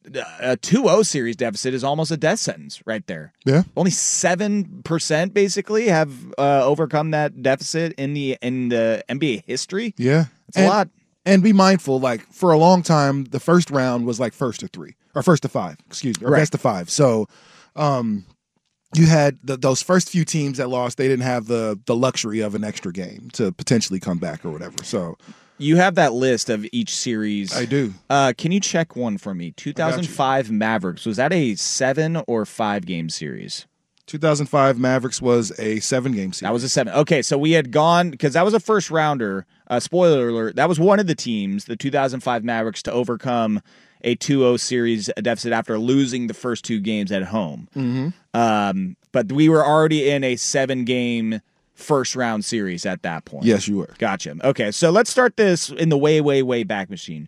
a two oh series deficit is almost a death sentence right there. Yeah. Only seven percent basically have uh, overcome that deficit in the in the N B A history. Yeah. It's a lot. And be mindful, like, for a long time, the first round was like first to three, or first to five, excuse me, or Right. best to five. So um, you had the, those first few teams that lost, they didn't have the the luxury of an extra game to potentially come back or whatever. So You have that list of each series. I do. Uh, can you check one for me? two thousand five Mavericks. Was that a seven or five game series? two thousand five Mavericks was a seven-game series. That was a seven. Okay, so we had gone, because that was a first rounder. Uh, spoiler alert, that was one of the teams, the two thousand five Mavericks, to overcome a two oh series deficit after losing the first two games at home. Mm-hmm. Um, but we were already in a seven-game first-round series at that point. Yes, you were. Gotcha. Okay, so let's start this in the way, way, way back machine.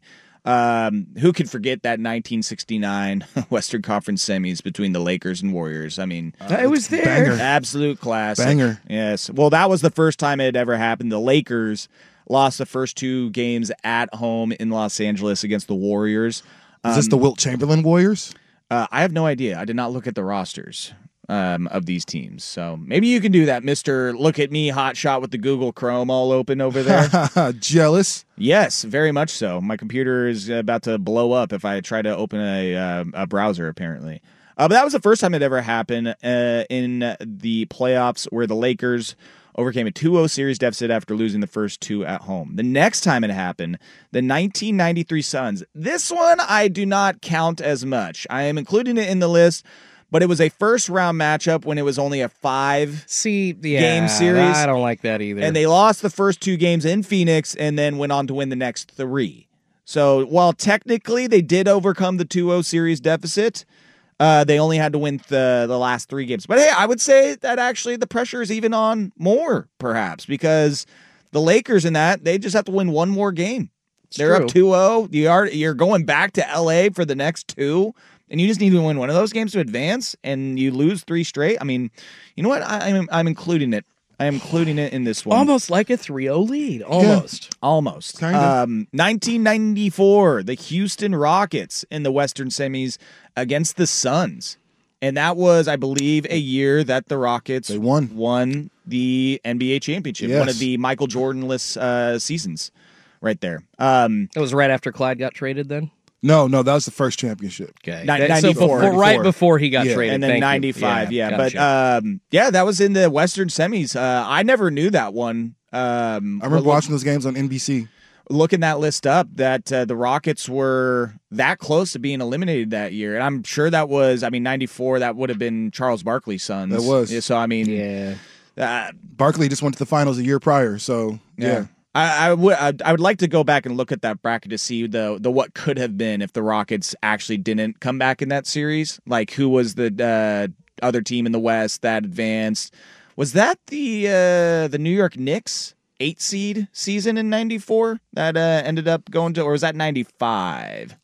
Um, who could forget that nineteen sixty-nine Western Conference semis between the Lakers and Warriors? I mean, I was there. Banger. Absolute classic. Banger. Yes. Well, that was the first time it had ever happened. The Lakers lost the first two games at home in Los Angeles against the Warriors. Is this the Wilt Chamberlain Warriors? Uh, I have no idea. I did not look at the rosters um, of these teams. So maybe you can do that, Mister Look at Me hot shot with the Google Chrome all open over there. Jealous? Yes, very much so. My computer is about to blow up if I try to open a, uh, a browser, apparently. Uh, but that was the first time it ever happened uh, in the playoffs where the Lakers overcame a two oh series deficit after losing the first two at home. The next time it happened, the nineteen ninety-three Suns. This one I do not count as much. I am including it in the list, but it was a first-round matchup when it was only a five See, yeah, game series. I don't like that either. And they lost the first two games in Phoenix and then went on to win the next three. So while technically they did overcome the two oh series deficit, uh, they only had to win the, the last three games. But hey, I would say that actually the pressure is even on more, perhaps, because the Lakers in that, they just have to win one more game. It's They're true. up two oh. You are, you're going back to L A for the next two, and you just need to win one of those games to advance, and you lose three straight. I mean, you know what? I, I'm, I'm including it. I am including it in this one. Almost like a three oh lead. Almost. Almost. Kinda. Um, nineteen ninety-four, the Houston Rockets in the Western semis against the Suns. And that was, I believe, a year that the Rockets They won. won the N B A championship. Yes. One of the Michael Jordan-less uh, seasons right there. Um, It was right after Clyde got traded then? No, no, that was the first championship. Okay. Ni- That- so ninety-four. before, right before he got Yeah. traded. and then Thank you. ninety-five, yeah. gotcha. But um, yeah, that was in the Western semis. Uh, I never knew that one. Um, I remember look- watching those games on N B C. looking that list up, that uh, the Rockets were that close to being eliminated that year. And I'm sure that was, I mean, ninety-four, that would have been Charles Barkley's sons. That was. Yeah, so, I mean, yeah. uh, Barkley just went to the finals a year prior, so yeah. yeah. I, I would I, I would like to go back and look at that bracket to see the the what could have been if the Rockets actually didn't come back in that series. Like, who was the uh, other team in the West that advanced? Was that the uh, the New York Knicks eight seed season in ninety-four that uh, ended up going to, or was that ninety-five?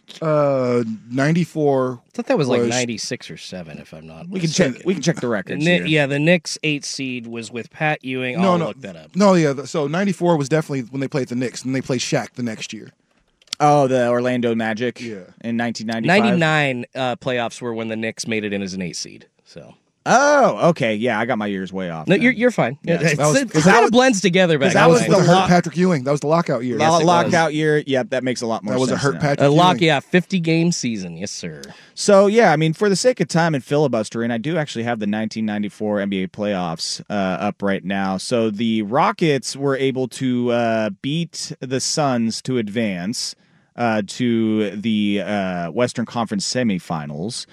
Uh, ninety-four. I thought that was, like ninety-six or seven, if I'm not We can check. We can check the The records. Kni- here. yeah, the Knicks eight seed was with Pat Ewing. No, I'll no, look that up. no, yeah. th- So ninety-four was definitely when they played the Knicks, and they played Shaq the next year. Oh, the Orlando Magic. Yeah. In nineteen ninety-five. ninety-nine uh, playoffs were when the Knicks made it in as an eight seed. So Oh, okay. Yeah, I got my years way off. No, then. you're you're fine. Yeah, It's- that was- it 'cause kind that of blends together back That was then. the hurt Patrick Ewing. That was the lockout year. Lo- lockout year. Yep, that makes a lot more That was a sense. hurt now. Patrick A lock, Ewing. yeah, fifty game season, yes sir. So yeah, I mean, for the sake of time and filibustering, I do actually have the nineteen ninety-four N B A playoffs uh, up right now. So the Rockets were able to uh, beat the Suns to advance uh, to the uh, Western Conference semifinals.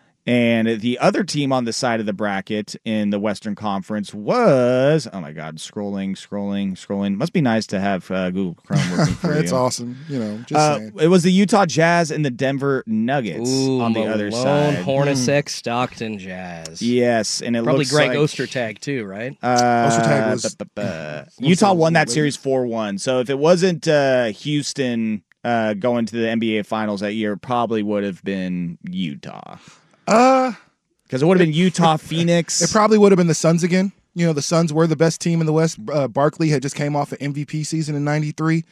And the other team on the side of the bracket in the Western Conference was, oh my God, scrolling, scrolling, scrolling. Must be nice to have uh, Google Chrome working for you. It's awesome. You know, just Uh, saying. it was the Utah Jazz and the Denver Nuggets Ooh, on the Malone, other side. Hornacek, Stockton, Jazz. Yes, and it Probably looks Greg like, Ostertag too, right? Uh, Ostertag was- bu- bu- bu- Utah won that series four one. So if it wasn't uh, Houston uh, going to the N B A Finals that year, it probably would have been Utah. Uh, Because it would have been Utah, Phoenix. It probably would have been the Suns again. You know, the Suns were the best team in the West. Uh, Barkley had just came off an M V P season in ninety-three.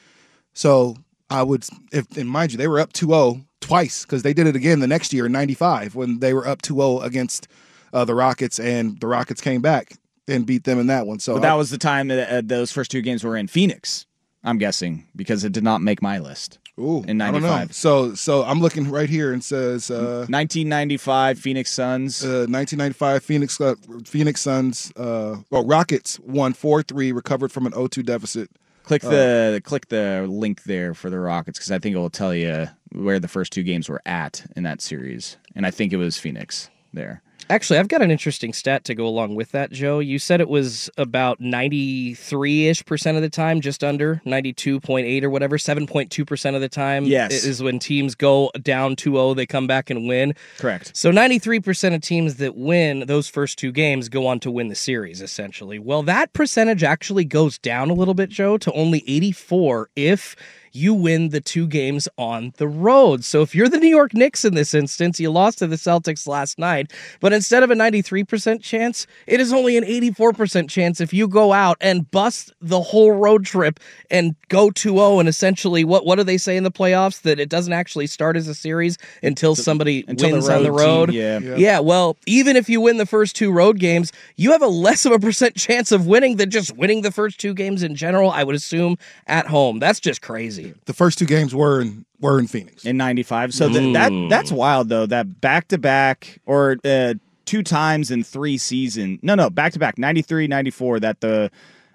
So I would, if and mind you, they were up two oh twice because they did it again the next year in ninety-five when they were up two oh against uh, the Rockets, and the Rockets came back and beat them in that one. So But that was the time that uh, those first two games were in Phoenix, I'm guessing, because it did not make my list. Ooh, in I don't know. ninety-five. So, so I'm looking right here and says uh, nineteen ninety-five Phoenix Suns. Uh, nineteen ninety-five Phoenix uh, Phoenix Suns. Uh, well, Rockets won four three, recovered from an oh two deficit. Click Uh, the click the link there for the Rockets because I think it will tell you where the first two games were at in that series, and I think it was Phoenix there. Actually, I've got an interesting stat to go along with that, Joe. You said it was about ninety-three-ish percent of the time, just under ninety-two point eight or whatever, seven point two percent of the time Yes. is when teams go down two oh, they come back and win. Correct. So ninety-three percent of teams that win those first two games go on to win the series, essentially. Well, that percentage actually goes down a little bit, Joe, to only eighty-four if you win the two games on the road. So if you're the New York Knicks in this instance, you lost to the Celtics last night, but instead of a ninety-three percent chance, it is only an eighty-four percent chance if you go out and bust the whole road trip and go two oh, and essentially, what, what do they say in the playoffs? That it doesn't actually start as a series until somebody until the wins on the road road? team, yeah. yeah. Yeah. well, even if you win the first two road games, you have a less of a percent chance of winning than just winning the first two games in general, I would assume, at home. That's just crazy. The first two games were in were in Phoenix in ninety-five. So th- that that's wild though. That back to back or uh, two times in three season. No, no, back to back. ninety-three, ninety-four. That the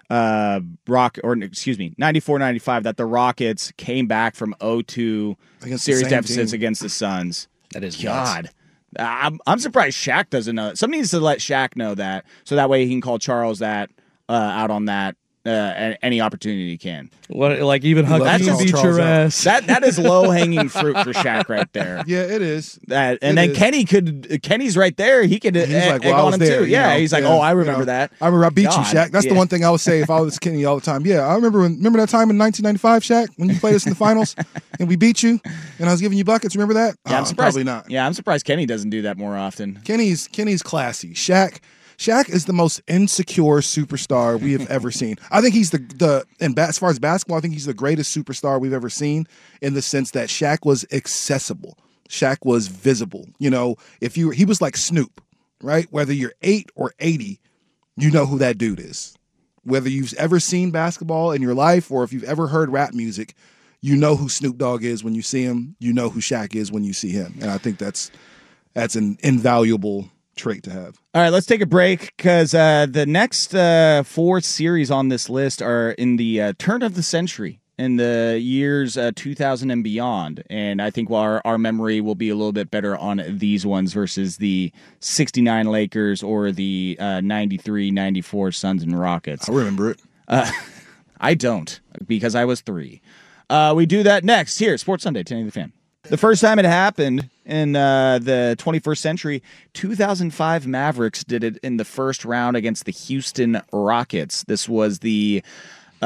uh, Rock or excuse me, ninety-four, ninety-five. That the Rockets came back from oh two Against the series same deficits team. against the Suns. That is God. I'm I'm surprised Shaq doesn't know. Somebody needs to let Shaq know that, so that way he can call Charles that uh, out on that uh, a- any opportunity he can. What, like even Huck That's can just beat your ass. That that is low hanging fruit for Shaq right there. Yeah, it is. That and It then is. Kenny could Kenny's right there. He could He's egg, like, egg well, I on was him there. too. you Yeah, know, he's like, yeah, oh, I you remember know. that. I remember I beat God, you, Shaq. That's yeah. the one thing I would say if I was Kenny all the time. Yeah, I remember when remember that time in nineteen ninety-five, Shaq, when you played us in the finals and we beat you, and I was giving you buckets. Remember that? Yeah, I'm Oh, surprised. Probably not. Yeah, I'm surprised Kenny doesn't do that more often. Kenny's Kenny's classy. Shaq Shaq is the most insecure superstar we have ever seen. I think he's the the and ba- as far as basketball, I think he's the greatest superstar we've ever seen in the sense that Shaq was accessible. Shaq was visible. You know, if you he was like Snoop, right? Whether you're eight or eighty, you know who that dude is. Whether you've ever seen basketball in your life or if you've ever heard rap music, you know who Snoop Dogg is when you see him. You know who Shaq is when you see him. And I think that's that's an invaluable trait to have. All right, let's take a break because uh, the next uh, four series on this list are in the uh, turn of the century, in the years uh, two thousand and beyond. And I think our, our memory will be a little bit better on these ones versus the sixty-nine Lakers or the uh, ninety-three ninety-four Suns and Rockets. I remember it. Uh, I don't because I was three. Uh, we do that next here, Sports Sunday, ten eighty The Fan. The first time it happened in uh, the twenty-first century, two thousand five Mavericks did it in the first round against the Houston Rockets. This was the, uh,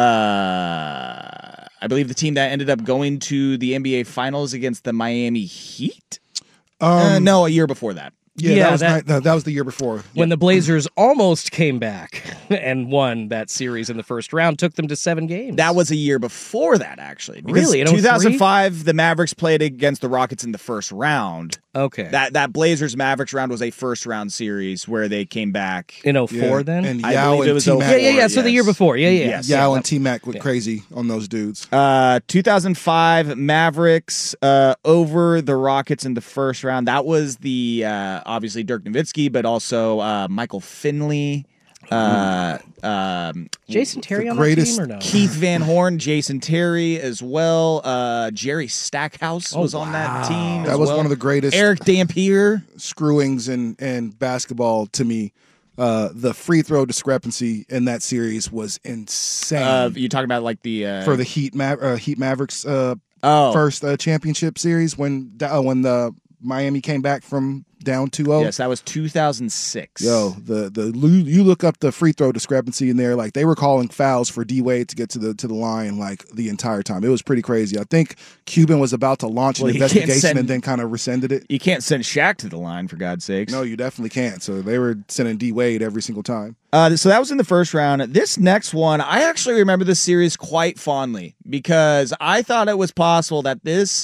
I believe, the team that ended up going to the N B A Finals against the Miami Heat. Um, uh, no, a year before that. Yeah, Yeah, that was that- ni- that, that was the year before. When the Blazers almost came back and won that series in the first round, took them to seven games. That was a year before that, actually. Because Really? In oh three? two thousand five, the Mavericks played against the Rockets in the first round. Okay. That that Blazers Mavericks round was a first round series where they came back in oh four. Yeah. Then And I Yao believe and it was T-Mac. Yeah, yeah, yeah. So yes. the year before. Yeah, yeah. Yes. Yao yeah. and T-Mac went Yeah. crazy on those dudes. Uh, two thousand five Mavericks uh, over the Rockets in the first round. That was the uh, obviously Dirk Nowitzki, but also uh, Michael Finley, uh, um, Jason Terry on greatest that team or no? Keith Van Horn, Jason Terry as well. Uh, Jerry Stackhouse was on that team. That as was well. one of the greatest Eric Dampier. screwings in, in basketball to me. Uh, the free throw discrepancy in that series was insane. Uh, you talking about like the uh, for the Heat Ma- uh, Heat Mavericks uh, oh first uh, championship series when uh, when the Miami came back from down two oh. yes, that was two thousand six. Yo, the the you look up the free throw discrepancy in there. Like they were calling fouls for D Wade to get to the to the line like the entire time. It was pretty crazy. I think Cuban was about to launch an Well, you can't investigation send- and then kind of rescinded it. You can't send Shaq to the line for God's sakes. No, you definitely can't. So they were sending D Wade every single time. Uh, so that was in the first round. This next one, I actually remember this series quite fondly because I thought it was possible that this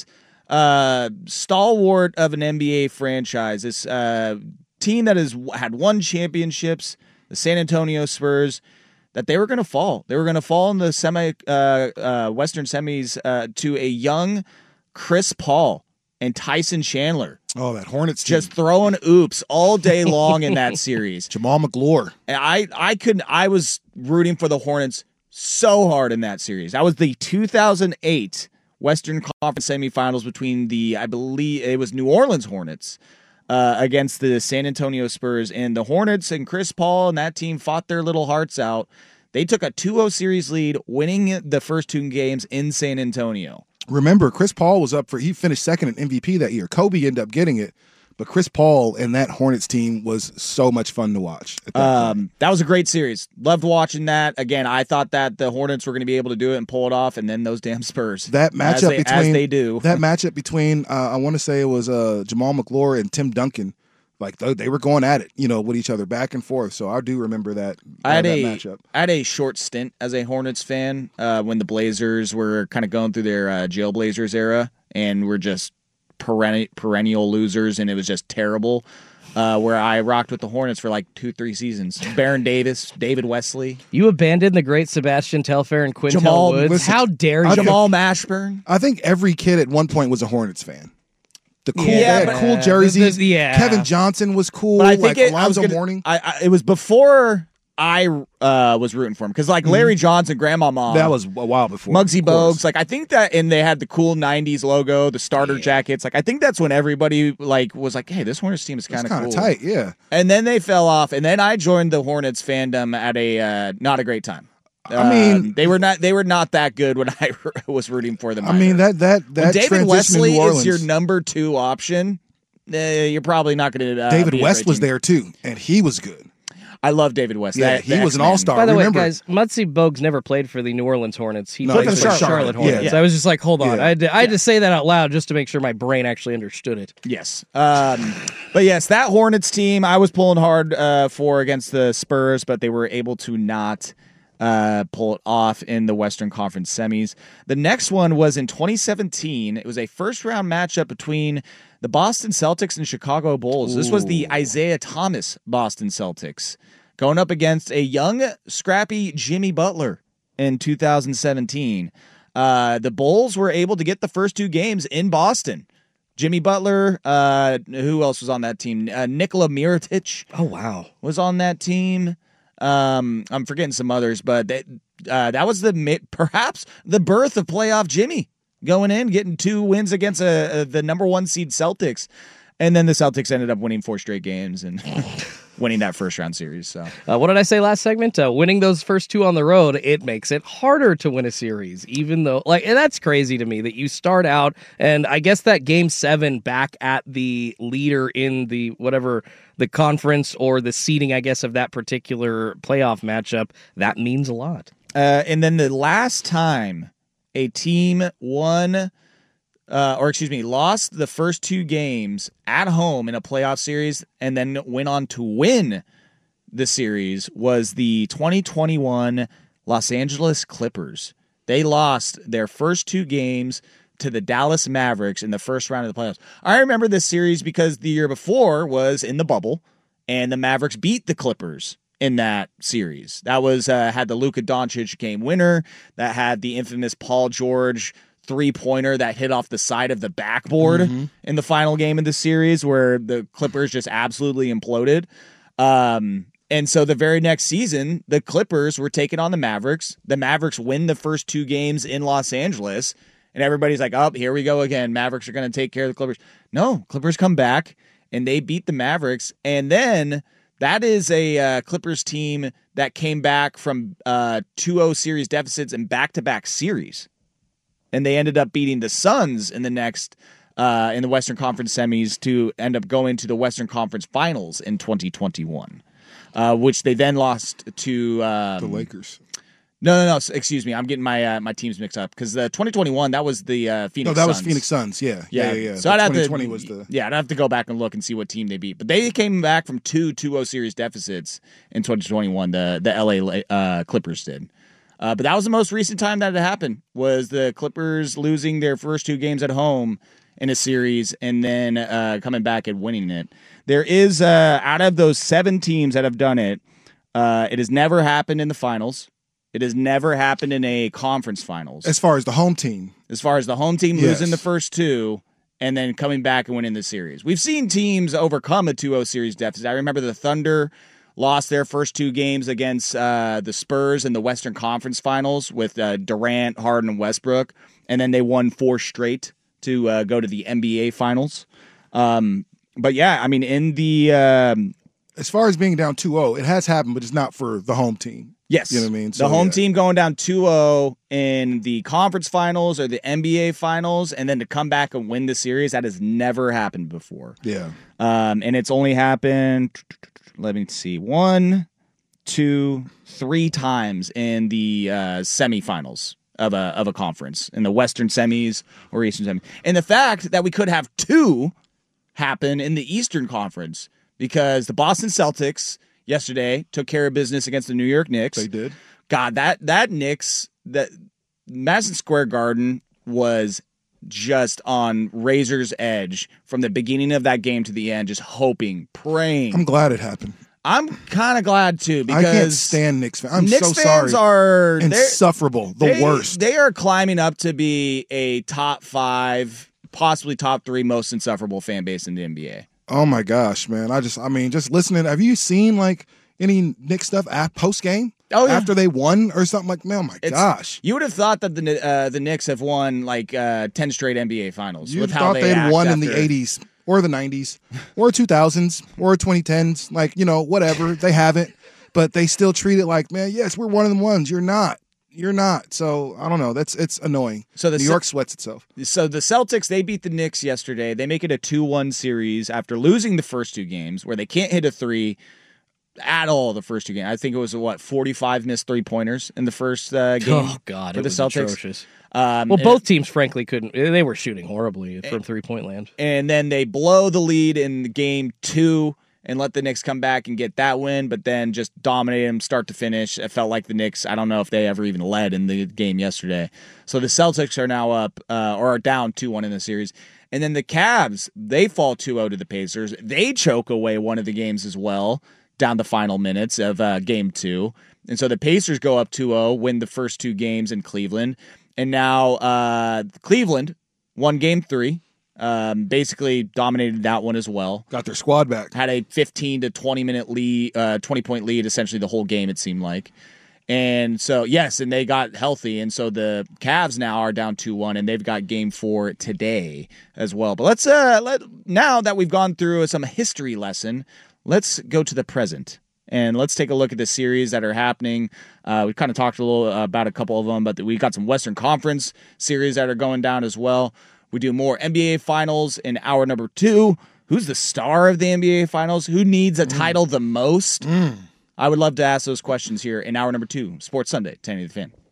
uh, stalwart of an N B A franchise, this uh, team that has had won championships, the San Antonio Spurs, that they were going to fall. They were going to fall in the semi uh, uh, Western semis uh, to a young Chris Paul and Tyson Chandler. Oh, that Hornets team. Just throwing oops all day long in that series. Jamal McGlure. And I, I couldn't. I was rooting for the Hornets so hard in that series. That was the two thousand eight Western Conference semifinals between the, I believe it was New Orleans Hornets uh, against the San Antonio Spurs, and the Hornets and Chris Paul and that team fought their little hearts out. They took a two oh series lead, winning the first two games in San Antonio. Remember, Chris Paul was up for, he finished second in M V P that year. Kobe ended up getting it, but Chris Paul and that Hornets team was so much fun to watch. At that, um, that was a great series. Loved watching that. Again, I thought that the Hornets were going to be able to do it and pull it off, and then those damn Spurs. that matchup as they, between as they do. that matchup between uh, I want to say it was uh, Jamal McGlure and Tim Duncan. Like they, they were going at it, you know, with each other back and forth. So I do remember that, I had that a matchup. I had a short stint as a Hornets fan uh, when the Blazers were kind of going through their uh, Jail Blazers era and were just perennial perennial losers, and it was just terrible. Uh, where I rocked with the Hornets for like two, three seasons. Baron Davis, David Wesley, You abandoned the great Sebastian Telfair and Quintel Jamal- Woods. listen, How dare I you? think- Jamal Mashburn. I think every kid at one point was a Hornets fan. The cool, Yeah, they had but- cool uh, jerseys. the- the- yeah. Kevin Johnson was cool. But I think like it, I was Alonzo gonna, Mourning. I, I, it was before I uh, was rooting for him because like Larry Johnson, Grandma Mom, That was a while before. Muggsy of course. Bogues. Like I think that, and they had the cool nineties logo, the starter jackets. Like I think that's when everybody like was like, "Hey, this Hornets team is kind It's of kind cool." of tight, yeah. And then they fell off, and then I joined the Hornets fandom at a uh, not a great time. I mean- Um, they were not they were not that good when I was rooting for them. I mean either. that that when that David transition Wesley in New Orleans. is your number two option, uh, you're probably not going to. Uh, David be a West great was team. there too, and he was good. I love David West. Yeah, That- he the was an X-Man. all-star. By the Remember- way, guys, Muggsy Bogues never played for the New Orleans Hornets. He No, played he for the played for Charlotte, Charlotte. Hornets. Yeah. I was just like, hold on. Yeah. I had, to, I had to say that out loud just to make sure my brain actually understood it. Yes. Um, but yes, that Hornets team I was pulling hard uh, for against the Spurs, but they were able to not uh, pull it off in the Western Conference semis. The next one was in twenty seventeen. It was a first round matchup between the Boston Celtics and Chicago Bulls. This was the Isaiah Thomas Boston Celtics going up against a young, scrappy Jimmy Butler in two thousand seventeen. Uh, the Bulls were able to get the first two games in Boston. Jimmy Butler, uh, who else was on that team? Uh, Nikola Mirotic. Oh, wow. Was on that team. Um, I'm forgetting some others, but that, uh, that was the perhaps the birth of playoff Jimmy going in, getting two wins against a, a, the number one seed Celtics. And then the Celtics ended up winning four straight games and winning that first round series. So, Uh, what did I say last segment? Uh, winning those first two on the road, it makes it harder to win a series, even though, like, and that's crazy to me that you start out, and I guess that game seven back at the leader in the whatever the conference or the seeding, I guess, of that particular playoff matchup, that means a lot. uh, and then the last time a team won. Uh, or excuse me, lost the first two games at home in a playoff series and then went on to win the series was the twenty twenty-one Los Angeles Clippers. They lost their first two games to the Dallas Mavericks in the first round of the playoffs. I remember this series because the year before was in the bubble, and the Mavericks beat the Clippers in that series. That was uh, had the Luka Doncic game winner, that had the infamous Paul George three-pointer that hit off the side of the backboard mm-hmm. in the final game of the series where the Clippers just absolutely imploded. Um, and so the very next season, the Clippers were taking on the Mavericks. The Mavericks win the first two games in Los Angeles, and everybody's like, oh, here we go again. Mavericks are going to take care of the Clippers. No, Clippers come back, and they beat the Mavericks. And then that is a uh, Clippers team that came back from uh, two oh series deficits and back-to-back series. And they ended up beating the Suns in the next uh, in the Western Conference semis to end up going to the Western Conference Finals in twenty twenty-one, uh, which they then lost to um, the Lakers. No, no, no. Excuse me, I'm getting my uh, my teams mixed up because the twenty twenty-one that was the uh, Phoenix. No, that Suns. was Phoenix Suns. Yeah, yeah, yeah, yeah. So I'd have to. Was the... Yeah, I'd have to go back and look and see what team they beat. But they came back from two two oh series deficits in twenty twenty-one. The the L A uh, Clippers did. Uh, but that was the most recent time that it happened, was the Clippers losing their first two games at home in a series and then uh, coming back and winning it. There is, uh, out of those seven teams that have done it, uh, it has never happened in the finals. It has never happened in a conference finals. As far as the home team. As far as the home team yes. losing the first two and then coming back and winning the series. We've seen teams overcome a two oh series deficit. I remember the Thunder lost their first two games against uh, the Spurs in the Western Conference Finals with uh, Durant, Harden, and Westbrook, and then they won four straight to uh, go to the N B A Finals. Um, but yeah, I mean, in the um, as far as being down two oh, it has happened, but it's not for the home team. Yes, you know what I mean. The so, home yeah. team going down two oh in the conference finals or the N B A Finals, and then to come back and win the series, that has never happened before. Yeah, um, and it's only happened. Let me see. One, two, three times in the uh, semifinals of a of a conference, in the Western semis or Eastern semis. And the fact that we could have two happen in the Eastern Conference, because the Boston Celtics yesterday took care of business against the New York Knicks. They did. God, that that Knicks, that Madison Square Garden was just on razor's edge from the beginning of that game to the end, just hoping, praying. I'm glad it happened. I'm kind of glad too, because I can't stand Knicks fans. I'm Knicks so fans sorry. Are insufferable, the they, worst. They are climbing up to be a top five, possibly top three most insufferable fan base in the N B A. Oh my gosh, man! I just, I mean, just listening. Have you seen like any Knicks stuff at post game? Oh, yeah. After they won or something like, man, oh my It's, gosh. You would have thought that the uh, the Knicks have won like uh, ten straight N B A finals. You with thought how they they'd won after. in the eighties or the nineties or two thousands or twenty tens, like, you know, whatever. They haven't, but they still treat it like, man, yes, we're one of the ones. You're not. You're not. So I don't know. That's it's annoying. So the New York sweats itself. So the Celtics, they beat the Knicks yesterday. They make it a two one series after losing the first two games, where they can't hit a three at all the first two games. I think it was, what, forty-five missed three-pointers in the first uh, game. Oh, God, for it the was Celtics. atrocious. Um, well, and, both teams, frankly, couldn't. They were shooting horribly from three-point land. And then they blow the lead in game two and let the Knicks come back and get that win, but then just dominate them start to finish. It felt like the Knicks, I don't know if they ever even led in the game yesterday. So the Celtics are now up, uh, or are down two one in the series. And then the Cavs, they fall two oh to the Pacers. They choke away one of the games as well, down the final minutes of uh, game two. And so the Pacers go up two oh, win the first two games in Cleveland. And now uh, Cleveland won game three, um, basically dominated that one as well. Got their squad back. Had a fifteen to twenty minute lead, uh, twenty point lead essentially the whole game, it seemed like. And so, yes, and they got healthy. And so the Cavs now are down two one, and they've got game four today as well. But let's, uh, let now that we've gone through some history lesson, let's go to the present. And let's take a look at the series that are happening. Uh, we kind of talked a little uh, about a couple of them, but we got some Western Conference series that are going down as well. We do more N B A Finals in hour number two. Who's the star of the N B A Finals? Who needs a mm. title the most? Mm. I would love to ask those questions here in hour number two, Sports Sunday, ten eighty The Fan.